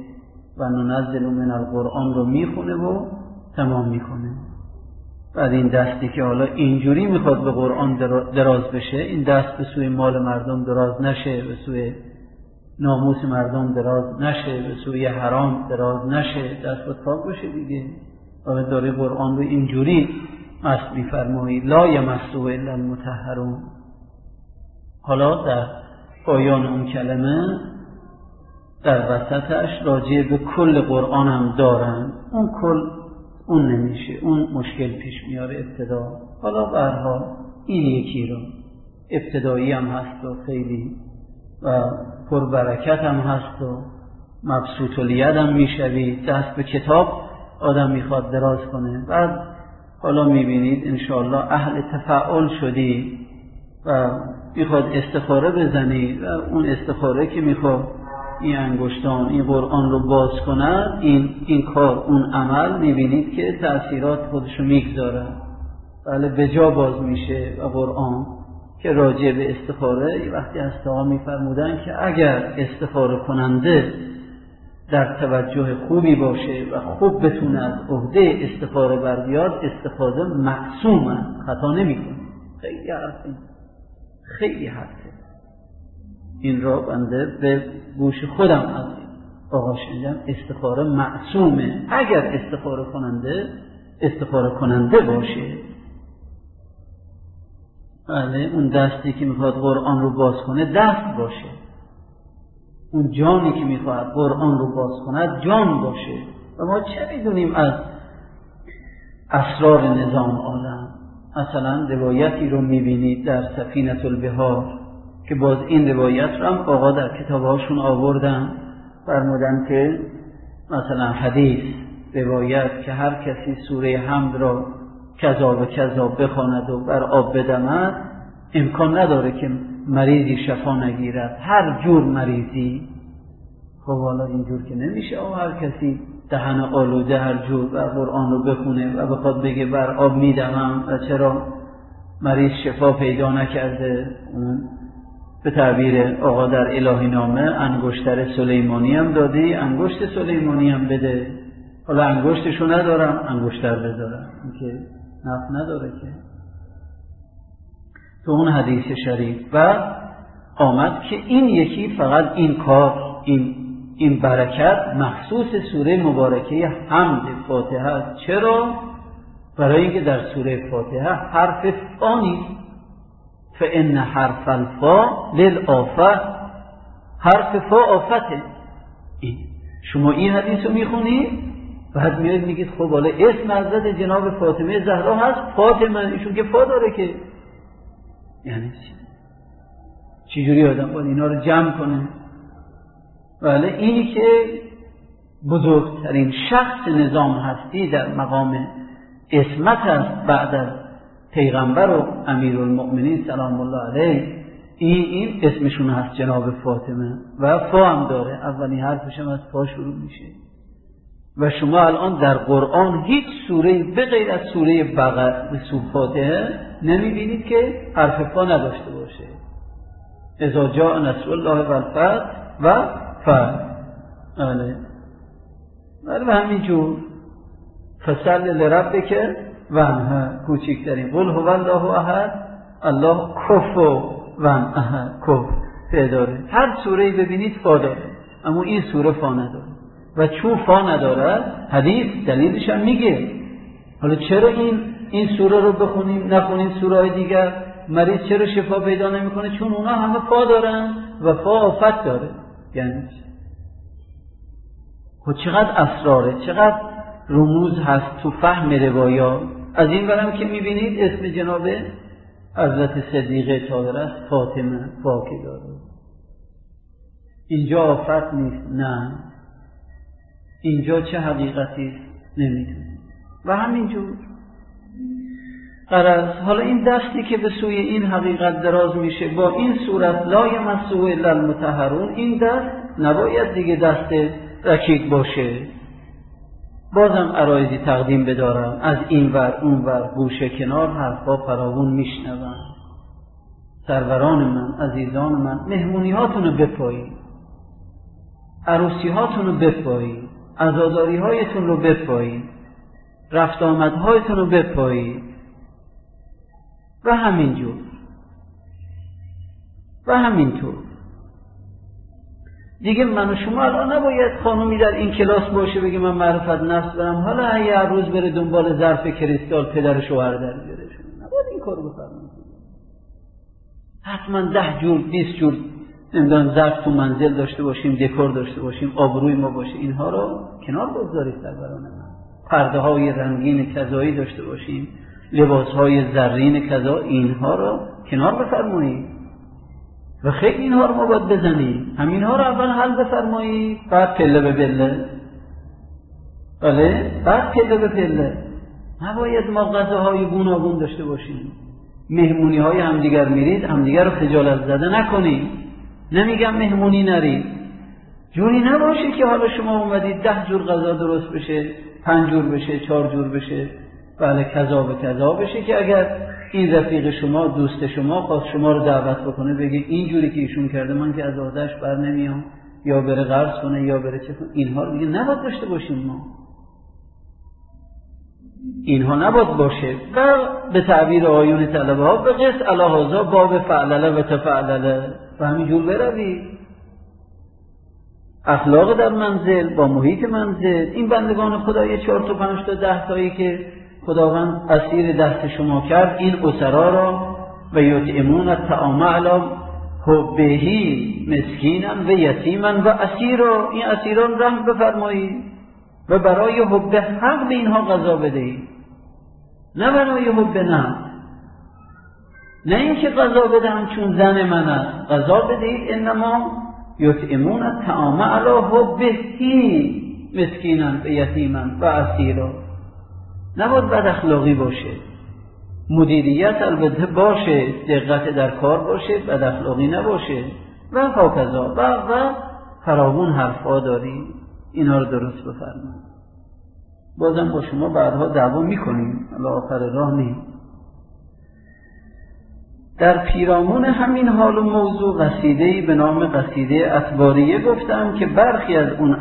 و ننزل من القرآن رو میخونه و تمام میکنه. بعد این دستی که حالا اینجوری میخواد به قرآن دراز بشه، این دست به سوی مال مردم دراز نشه، به سوی ناموس مردم دراز نشه، به سوی حرام دراز نشه، دست باید پاک بشه دیگه. و داره قرآن رو اینجوری مست میفرمایی لا یمسه الا المطهرون. حالا در پایان اون کلمه در وسطش راجع به کل قرآن هم دارن، اون کل اون نمیشه، اون مشکل پیش میاره ابتدا. حالا به هر حال این یکی رو ابتدایی هم هست و خیلی و پربرکت هم هست و مبسوط الید هم میشوید، دست به کتاب آدم میخواد دراز کنه. بعد حالا میبینید انشاءالله اهل تفاعل شدی و میخواد استخاره بزنی و اون استخاره که میخواد این انگشتان این قرآن رو باز کنن، این کار اون عمل میبینید که تأثیرات خودشو میگذاره. بله به جا باز میشه. و قرآن که راجع به استخاره وقتی هسته‌ها میفرمودن که اگر استخاره کننده در توجه خوبی باشه و خوب بتونه از عهده استخاره بر بیاد، استخاره معصومه، خطا نمیکنه. خیلی حرفه، خیلی حرفه. این را بنده به گوش خودم از آقا شنیدم، استخاره معصومه اگر استخاره کننده باشه. بله اون دستی که میخواد قرآن رو باز کنه دست باشه، اون جانی که میخواد قرآن رو باز کنه جان باشه. و ما چه میدونیم از اسرار نظام عالم؟ مثلا روایتی رو میبینید در سفینة البحار که باز این روایت رو هم آقا در کتابهاشون آوردن، فرمودن که مثلا حدیث روایت که هر کسی سوره حمد را کذا و کذا بخواند و بر آب بدمد امکان نداره که مریضی شفا نگیرد، هر جور مریضی. خب حالا اینجور که نمیشه هر کسی دهن آلوده هر جور و قرآن رو بخونه و بخواد بگه بر آب میدمم و چرا مریض شفا پیدا نکرده. اون به تعبیر آقا در الهی نامه انگشتر سلیمانی هم دادی، انگشت سلیمانی هم بده. حالا انگشتشو ندارم انگشتر بذارم، این که نفع نداره که. تو اون حدیث شریف و آمد که این یکی فقط این کار این برکت مخصوص سوره مبارکه حمد فاتحه است. چرا؟ برای اینکه در سوره فاتحه حرف فا نیست. فإن حرف الفا للآفة، حرف فا آفته. شما این حدیث رو میخونید بعد میاد میگید خب حالا اسم حضرت جناب فاطمه زهرا هست فاطمه، ایشون که فا داره که، یعنی چجوری آدم باید اینا رو جمع کنه؟ بله اینی که بزرگترین شخص نظام هستی در مقام اسمت است بعد از پیغمبر و امیرالمؤمنین سلام الله علیه، این اسمشون هست جناب فاطمه و فا هم داره، اولین حرفش هم از فا شروع میشه. و شما الان در قرآن هیچ سوره به غیر از سوره بقره به سوره فاتحه نمیبینید که حرف فا نداشته باشه. اذا جاء نصر الله و الفتح و فتح. بله همینجور فصل لربک وانحر کوچکترین قل هو الله احد الله کفوان احد کف داره. هر سوره‌ای ببینید فا داره، اما این سوره فا نداره. و چون فا نداره حدیث دلیلش هم میگه. حالا چرا این سوره رو بخونیم نخونیم سوره‌های دیگر؟ مریض چرا شفا پیدا نمیکنه؟ چون اونا همه فا دارن و فا آفت داره. یعنی خب چقدر اسراره، چقدر رموز هست تو فهم روایات. از این برم که میبینید اسم جناب حضرت صدیقه طاهره است فاطمه، فاکه داره. اینجا آفت نیست، نه اینجا چه حقیقتی نمیدونی. و همینجور غرض حالا این دستی که به سوی این حقیقت دراز میشه با این صورت لا یمسه الا المطهرون، این دست نباید دیگه دست رکیک باشه. بازم عرایضی تقدیم بدارم، از این ور اون ور گوشه کنار حرفا فراوون میشنوم. سروران من، عزیزان من، مهمونی هاتونو بپایید، عروسی هاتونو بپایید، عزاداری هایتون رو بپایید، رفت آمدهایتون رو بپایید و همینجور و همینطور. دیگه من و شما الان نباید خانومی در این کلاس باشه بگه من معرفت نفس برم، حالا یه روز بره دنبال ظرف کریستال پدر شوهر در بیاره. نباید این کارو بفرمایید. حتما 10 جور 20 جور نمیدونم ظرف تو منزل داشته باشیم، دکور داشته باشیم، آبروی ما باشه. اینها رو کنار بگذارید سروران من. پرده های رنگین کذایی داشته باشیم، لباس های زرین کذا، اینها رو کنار بفرمایید و خیلی اینها رو ما باید بزنیم. همینها رو اول حل بفرمایید، بعد پله به پله. بله، بعد پله به پله. نباید ما غذاهای گوناگون داشته باشیم. مهمونی های همدیگر میرید، همدیگر رو خجالت زده نکنید. نمیگم مهمونی نرید، جوری نباشه که حالا شما اومدید 10 جور غذا درست بشه، 5 جور بشه، 4 جور بشه، بله کذا به کذا بشه که اگر این رفیق شما، دوست شما خواست شما رو دعوت بکنه بگه اینجوری که ایشون کرده من که از عادتش بر نمیام، یا بره قرض کنه یا بره چه کنه. اینها رو دیگه نباید داشته باشیم ما. اینها نباید باشه. و به تعبیر آیون طلبه ها به قص الهازا باب فعلله و تفعلله و همینجور بروید. اخلاق در منزل با محیط منزل. این بندگان خدا 4 تا 5 تا 10 تایی که خداوند اسیر دست شما کرد، این اسرا را و یطعمون الطعام علی حبه مسکینا و یتیما و اسیرا، این اسیران رحم بفرمایید و برای حب حق به اینها غذا بدهید، نه برای حب نه اینکه غذا بدهم چون زن من است. غذا بدهید انما یطعمون الطعام علی حبه مسکینا و یتیما و اسیرا. نباید بد اخلاقی باشه. مدیریت البته باشه، دقت در کار باشه، بد اخلاقی نباشه و هکذا و فراوون حرفا داری. اینا رو درست بفرمایید. بازم با شما بعدها دعوا میکنیم، الا آخر راه نیست. در پیرامون همین حال و موضوع قصیده‌ای به نام قصیده اطواریه گفتم که برخی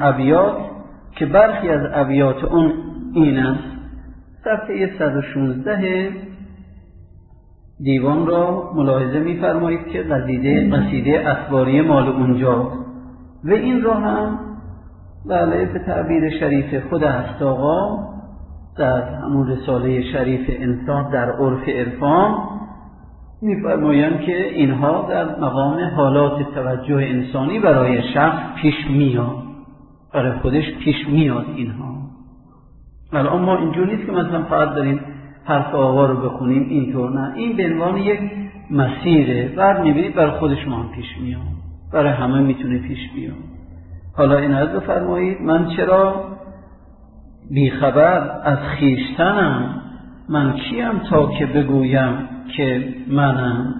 از ابیات اون این است. صفحه 116 دیوان را ملاحظه می‌فرمایید که قصیده اطواریه مال اونجا و این را هم بله به تعبیر شریف خود هست آقا در همون رساله شریف انصاف در عرف عرفان می‌فرمایند که اینها در مقام حالات توجه انسانی برای شخص پیش میاد، برای خودش پیش میاد. اینها الان ما اینجوری نیست که مثلا فقط داریم حرف آقا رو بخونیم، اینطور نه. این به عنوان یک مسیره، بعد می‌بینید برای خود شما هم پیش میاد، برای همه میتونه پیش بیاد. حالا این از بفرمایید من چرا بیخبر از خویشتنم، من کیم تا که بگویم که منم.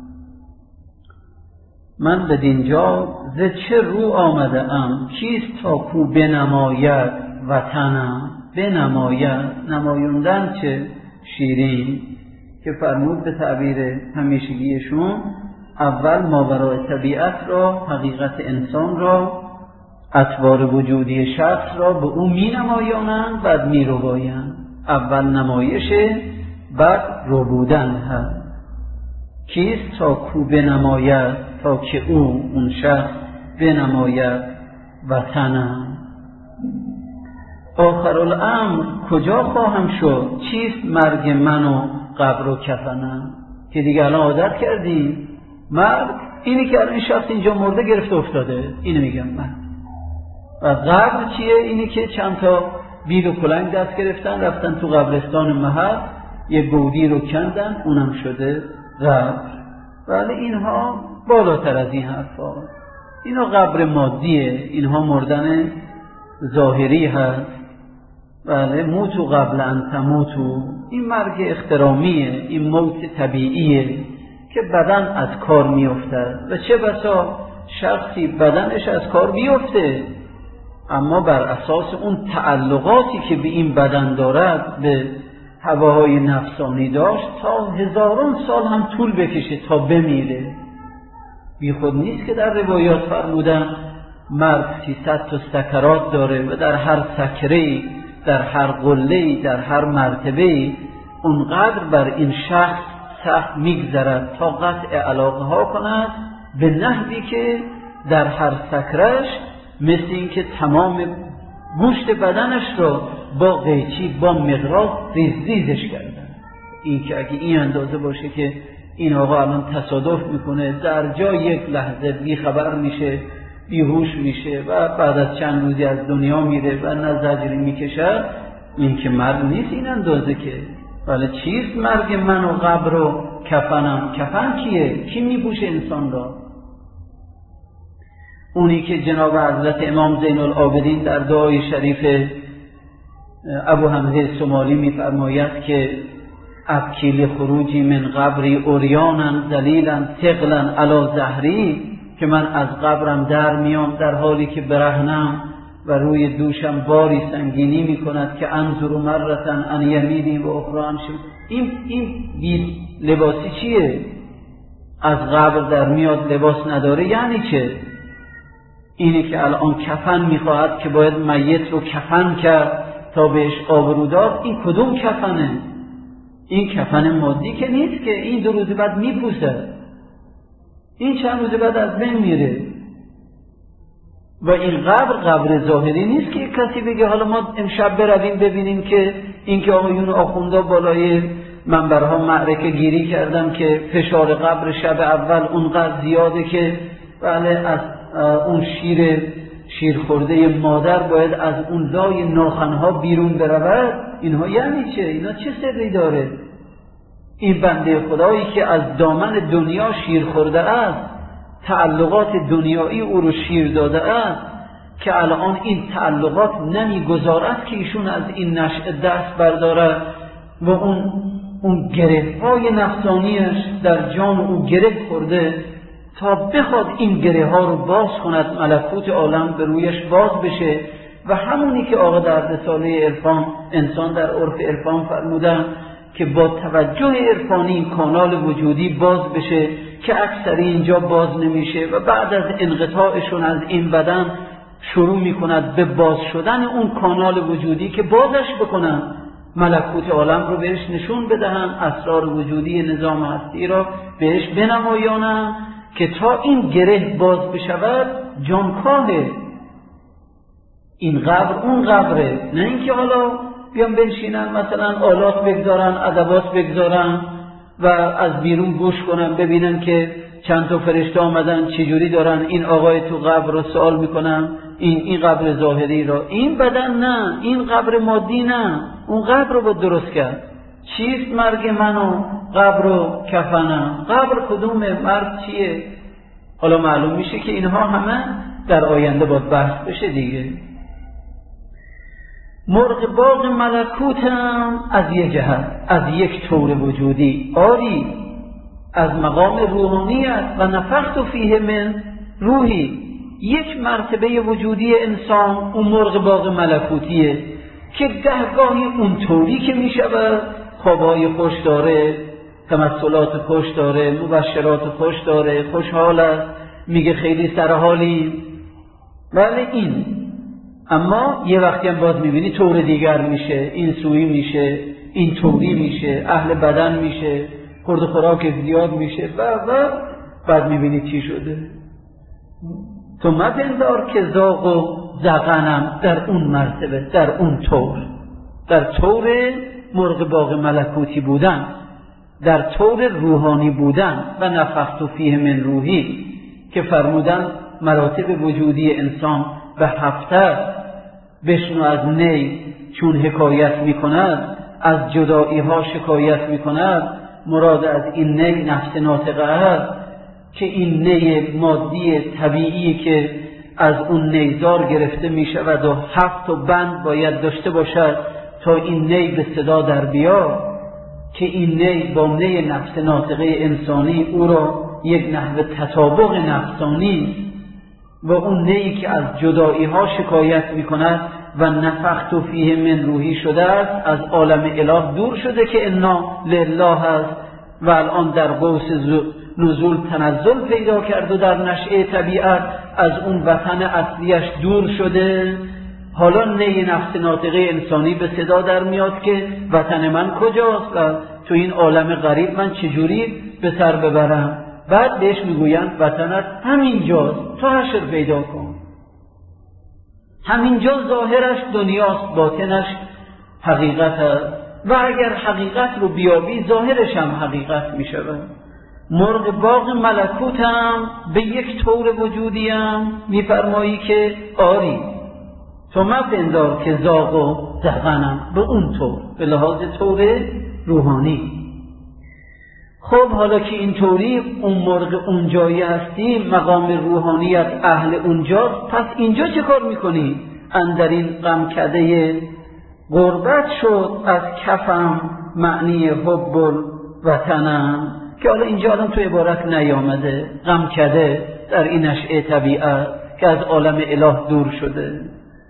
من به دینجا ز چه رو آمده ام، کیست تا کو بنماید وطنم. بنماید، نمایوندن چه شیرین که فرمود به تعبیر همیشگیشون اول ماورای طبیعت را، حقیقت انسان را، اطوار وجودی شخص را به او می نمایانند، بعد می ربایند. اول نمایشه بعد ربودن هست. کیست تا کو بنماید، تا که او اون شخص بنماید وطنم. آخرالامر کجا خواهم شد، چیست مرگ من و قبر و کفنم. که دیگه الان عادت کردیم مرگ اینی که الان این شخص اینجا مرده گرفته افتاده، اینو میگم من. و قبر چیه؟ اینی که چند تا بیل و کلنگ دست گرفتن رفتن تو قبرستان محل یه گودی رو کندن، اونم شده قبر. ولی اینها بالاتر از این حرفا. اینا قبر مادیه، اینها مردن ظاهری هست. بله، موتو قبل ان تموتو، این مرگ احترامیه، این موت طبیعیه که بدن از کار میفته و چه بسا شخصی بدنش از کار بیفته اما بر اساس اون تعلقاتی که به این بدن دارد، به هواهای نفسانی داشت، تا هزاران سال هم طول بکشه تا بمیره. بی خود نیست که در روایات فرمودن مرد 300 تا سکرات داره و در هر سکره، در هر قله، در هر مرتبه اونقدر بر این شخص سخت میگذرد تا قطع علاقه ها کند، به نحوی که در هر سکرش مثل این که تمام گوشت بدنش رو با قیچی با مقراض ریزش کردن. این که اگه این اندازه باشه که این آقا الان تصادف میکنه، در جای یک لحظه بیخبر میشه، بیهوش میشه و بعد از چند روزی از دنیا میره و نه زجری میکشه، این که مرگ نیست این اندازه که. ولی چیست مرگ من و قبر و کفنم؟ کفن کیه؟ کی میپوشه انسان را؟ اونی که جناب حضرت امام زین العابدین در دعای شریف ابو حمزه سمالی میفرماید که ابکی لخروجی من قبری عریانا ذلیلا ثقلا علی ظهری، که من از قبرم در میام در حالی که برهنم و روی دوشم باری سنگینی میکند که انظر مرتن عن یمینی و اخری عن شمالی. این لباسی چیه؟ از قبر در میاد لباس نداره یعنی چه؟ اینی که الان کفن میخواهد که باید میت رو کفن کرد تا بهش آبرو داد، این کدوم کفنه؟ این کفن مادی که نیست که این 2 روز بعد میپوسه، این چند روز بعد از بین میره. و این قبر ظاهری نیست که کسی بگه حالا ما امشب برویم ببینیم که این که آقایون آخوندا بالای منبرها معرکه گیری کردم که فشار قبر شب اول اونقدر زیاده که بله از اون شیر خورده مادر باید از اون لای ناخنها بیرون برود. اینها یعنی چه؟ اینا چه سری داره؟ این بنده خدایی که از دامن دنیا شیر خورده است، تعلقات دنیایی او رو شیر داده است، که الان این تعلقات نمیگذارد که ایشون از این نشأه دست بردارد و اون گره‌های نفسانیش در جان او گره خورده تا بخواد این گره ها رو باز کند، ملکوت عالم به رویش باز بشه. و همونی که آقا در رساله عرفان انسان در عرف عرفان فرمودن که با توجه عرفانی کانال وجودی باز بشه که اکثری اینجا باز نمیشه و بعد از انقطاعشون از این بدن شروع میکند به باز شدن اون کانال وجودی که بازش بکنن، ملکوت عالم رو بهش نشون بدهن، اسرار وجودی نظام هستی را بهش بنمایانن که تا این گره باز بشود جانکاهه. این قبر اون قبره، نه اینکه حالا بیان بنشینن مثلا آلات بگذارن، ادوات بگذارن و از بیرون گوش کنن ببینن که چند تا فرشته آمدن چجوری دارن این آقای تو قبر رو سوال میکنن، این قبر ظاهری را. این بدن نه، این قبر مادی نه، اون قبر رو باید درست کرد. چیست مرگ من و قبر و کفنم؟ قبر کدومه؟ مرگ چیه؟ حالا معلوم میشه که اینها همه در آینده باید بحث بشه دیگه. مرغ باغ ملکوتم از یک جهت، از یک طور وجودی آری، از مقام روحانیت و نفخت فیه من روحی، یک مرتبه وجودی انسان اون مرغ باغ ملکوتیه که گهگاهی اون طوری که میشود خوابهای خوش داره، تمثلات خوش داره، مبشرات خوش داره، خوشحال است، میگه خیلی سرحالی، ولی این اما یه وقتی هم باز میبینی طور دیگر میشه، این سوی میشه، این طوری میشه، اهل بدن میشه، خورد خوراک زیاد میشه و بعد میبینی چی شده. تو مپندار که ذاق و ذقنم در اون مرتبه، در اون طور، در طور مرغ باغ ملکوتی بودن، در طور روحانی بودن و نفخت فیه من روحی که فرمودن مراتب وجودی انسان به 7 بشنو از نی چون حکایت میکند، از جدایی ها شکایت میکند. مراد از این نی نفس ناطقه است که این نی مادی طبیعی که از اون نیزار گرفته میشود و 7 بند باید داشته باشد تا این نی به صدا در بیاد، که این نی با نی نفس ناطقه انسانی او را یک نحو تطابق نفسانی و اون نیی که از جدایی ها شکایت می کند و نفخت فیه من روحی شده است، از عالم اله دور شده که انا لله است و الان در قوس نزول تنزل پیدا کرد و در نشأه طبیعت از اون وطن اصلیش دور شده، حالا نی نفس ناطقه انسانی به صدا در میاد که وطن من کجاست و تو این عالم غریب من چجوری به سر ببرم. بعد بهش میگویند وطنت همینجاست، تو حشر پیدا کن. همینجا ظاهرش دنیاست، باطنش حقیقت است و اگر حقیقت رو بیابی ظاهرش هم حقیقت می شود. مرغ باغ ملکوت هم به یک طور وجودی هم می فرمایی که آری تو مپندار که زاغ و زغنم، به اون طور، به لحاظ طور روحانی. خب حالا که اینطوری اون مرغ اونجایی هستی، مقام روحانیت اهل اونجاست، پس اینجا چه کار میکنی؟ اندر این غمکده غربت شد از کفم معنی حب الوطنم، که حالا اینجا آدم تو عبارت نیامده. غمکده در این نشأه طبیعت که از عالم اله دور شده.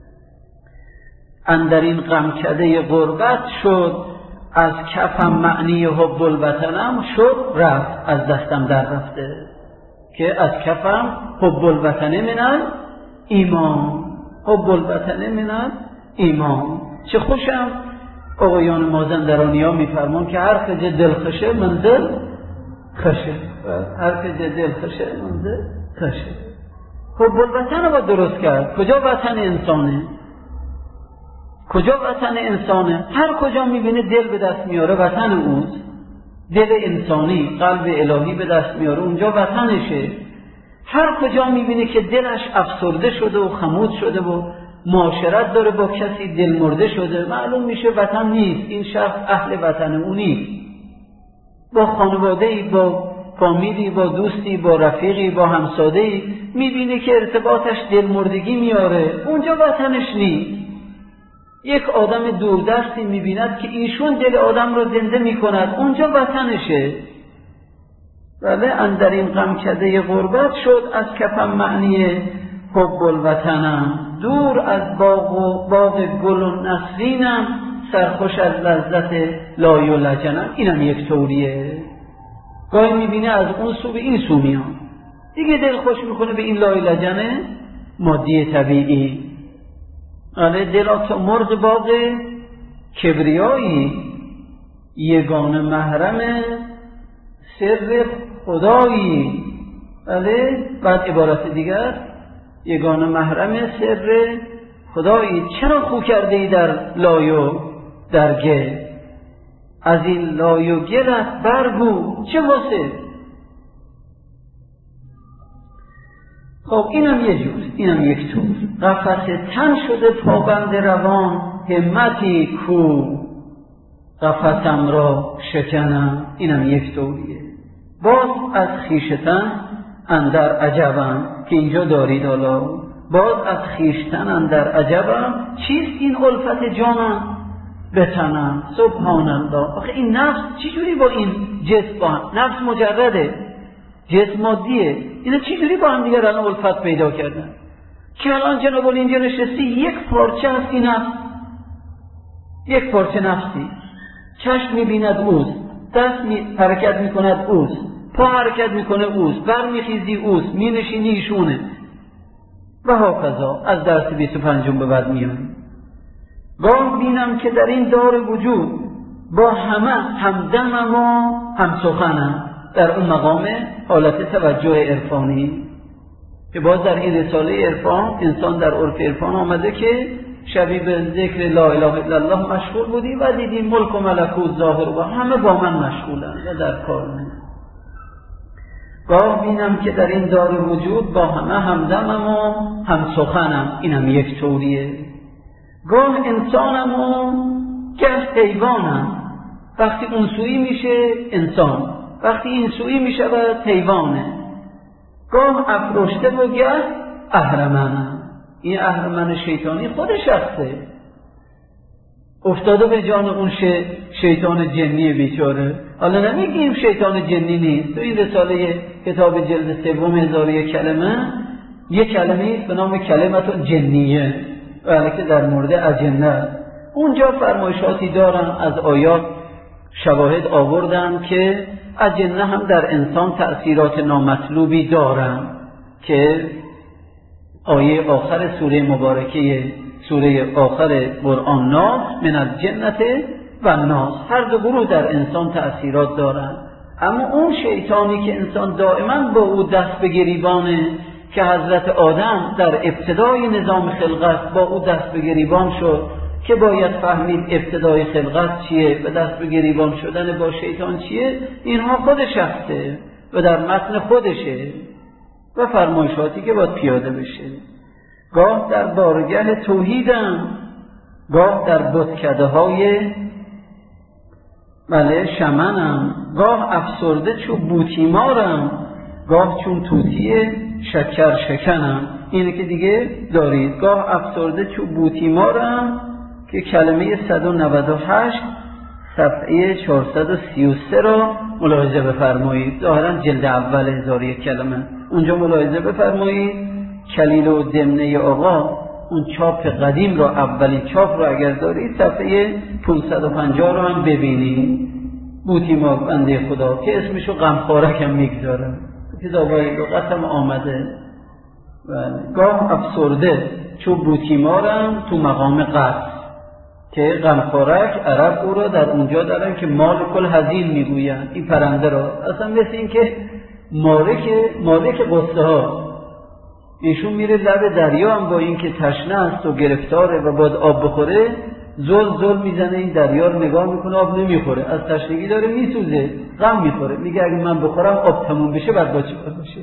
اندر این غمکده غربت شد از کفم معنی حب الوطنم، شد رفت، از دستم در رفته، که از کفم حب الوطن من ایمان، حب الوطن من ایمان. چه خوشم آقایان مازندرانی ها میفرمان که هر کجا دل خشه منزل خشه، هر کجا دل خشه منزل خشه. حب الوطن رو درست کرد. کجا وطن انسانه؟ کجا وطن انسانه؟ هر کجا میبینه دل به دست میاره وطن اوست. دل انسانی، قلب الهی به دست میاره، اونجا وطنشه. هر کجا میبینه که دلش افسرده شده و خمود شده و معاشرت داره با کسی دل مرده شده، معلوم میشه وطن نیست، این شخص اهل وطن او نیست. با خانواده‌ای، با فامیلی، با دوستی، با رفیقی، با همساده‌ای میبینه که ارتباطش دل مردگی میاره، اونجا وطنش نیست. یک آدم دوردستی میبیند که ایشون دل آدم رو زنده میکند، اونجا وطنشه. ولی اندر این غمکده غربت شد از کفم معنی حب الوطنم، دور از باغ گل و نسرینم، سرخوش از لذت لای و لجنم. اینم یک طوریه. گاهی میبینه از اون سو به این سو میان، دیگه دل خوش میکنه به این لای لجنه مادی طبیعی. آره دلا تو مرغ باغ کبریایی، یگانه محرم سر خدایی. بله، بعد عبارت دیگر، یگانه محرم سر خدایی. چرا خو کرده ای در لای و در گل؟ از این لای و گلت برگو چه واسه؟ خب اینم یه جور، اینم یک طور. قفس تن شده پابند روان، همتی کو قفسم را شکنم. اینم یک طوریه. باز از خویشتن اندر عجبم، که اینجا دارید حالا، باز از خویشتن اندر عجبم، چیست این الفت جانم بتنم؟ سبحان الله. آخه این نفس چجوری با این جسم، با نفس مجرده، جسم مادیه، اینا چجوری با هم دیگر الان الفت پیدا کردن؟ که الان جناب اینجا نشستی، یک پارچه هستی نفس، یک پارچه نفسی. چشم میبیند اوست، دست حرکت میکند اوست، پا حرکت میکنه اوست، بر میخیزی اوست، مینشینی ایشونه و هاکذا از درس 25 به بعد میان. گاه بینم که در این دار وجود با همه همدمم و همسخنم، در اون مقام حالت توجه عرفانی که باز در این رساله عرفان انسان در عرف عرفان آمده که شبیه به ذکر لا اله الا الله مشغول بودی و دیدی ملک و ملکوت ظاهر و همه با من مشغولن و در کار من. گاه بینم که در این دار وجود با همه همدمم و همسخنم. اینم یک طوریه. گاه انسانم و گه حیوانم. وقتی اون سویی میشه انسان، وقتی این سویی میشه و حیوانه. گاه افرشته و گه اهرمنم. این اهرمن شیطانی خودش هسته، افتاده به جان اون شیطان جنی بیچاره. حالا نمیگیم شیطان جنی نیست. تو این رساله کتاب جلد 3 1001 کلمه، یک کلمه است به نام کلمت جنیه، ولی که در مورد اجنه اونجا فرمایشاتی دارن، از آیات شواهد آوردن که اجنه هم در انسان تأثیرات نامطلوبی دارن که آیه آخر سوره مبارکه سوره آخر قرآن ناس من الجنة و ناس، هر دو گروه در انسان تأثیرات دارند. اما اون شیطانی که انسان دائما با او دست به گریبانه، که حضرت آدم در ابتدای نظام خلقت با او دست به گریبان شد که باید فهمید ابتدای خلقت چیه و دست به گریبان شدن با شیطان چیه، اینها خود شخصه و در متن خودشه و فرمایشاتی که باید پیاده بشه. گاه در بارگه توحیدم، گاه در بتکده های شمنم، گاه افسرده چو بوتیمارم، گاه چون توتی شکر شکنم. اینه که دیگه دارید، گاه افسرده چو بوتیمارم که کلمه 198 صفحه 433 را ملاحظه بفرمایید. ظاهرا جلد اول 1001 کلمه، اونجا ملاحظه بفرمایید. کلیل و دمنه آقا اون چاپ قدیم را، اولین چاپ را اگر دارید صفحه 550 رو هم ببینید. بوتیمار بنده خدا که اسمشو غمخوارک هم میگذارم، کتابای لغت هم آمده. گاه افسرده چو بوتیمارم تو مقام قصد، که غمخوارک عرب او را در اونجا دارن که مالک الحزین میگوین. این پرنده را اصلا مثل این که مالک قصه ها، ایشون میره لب دریا هم با این که تشنه است و گرفتاره و باید آب بخوره، زل میزنه این دریا رو نگاه میکنه، آب نمیخوره، از تشنگی داره میسوزه، غم میخوره، میگه اگه من بخورم آب تموم بشه بعد با چی کار بشه.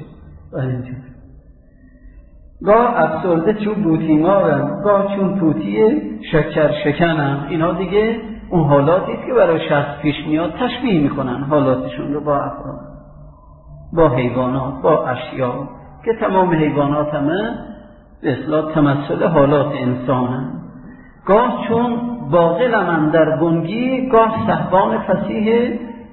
گاه افسرده چون بوتیمارم، گاه چون توتی شکر شکنم. اینا دیگه اون حالاتی است که برای شخص پیش میاد، تشبیه میکنن حالاتشون رو با افراد، با حیوانات، با اشیا، که تمام حیوانات همه به اصطلاح تمثل حالات انسانن. گاه چون باقلم اندر گنگی، گاه صحبان فصیح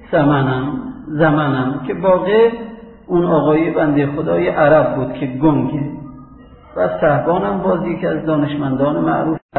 زمنم که باقل اون آقای بنده خدای عرب بود که گنگه، و صحبانم بازی که از دانشمندان معروف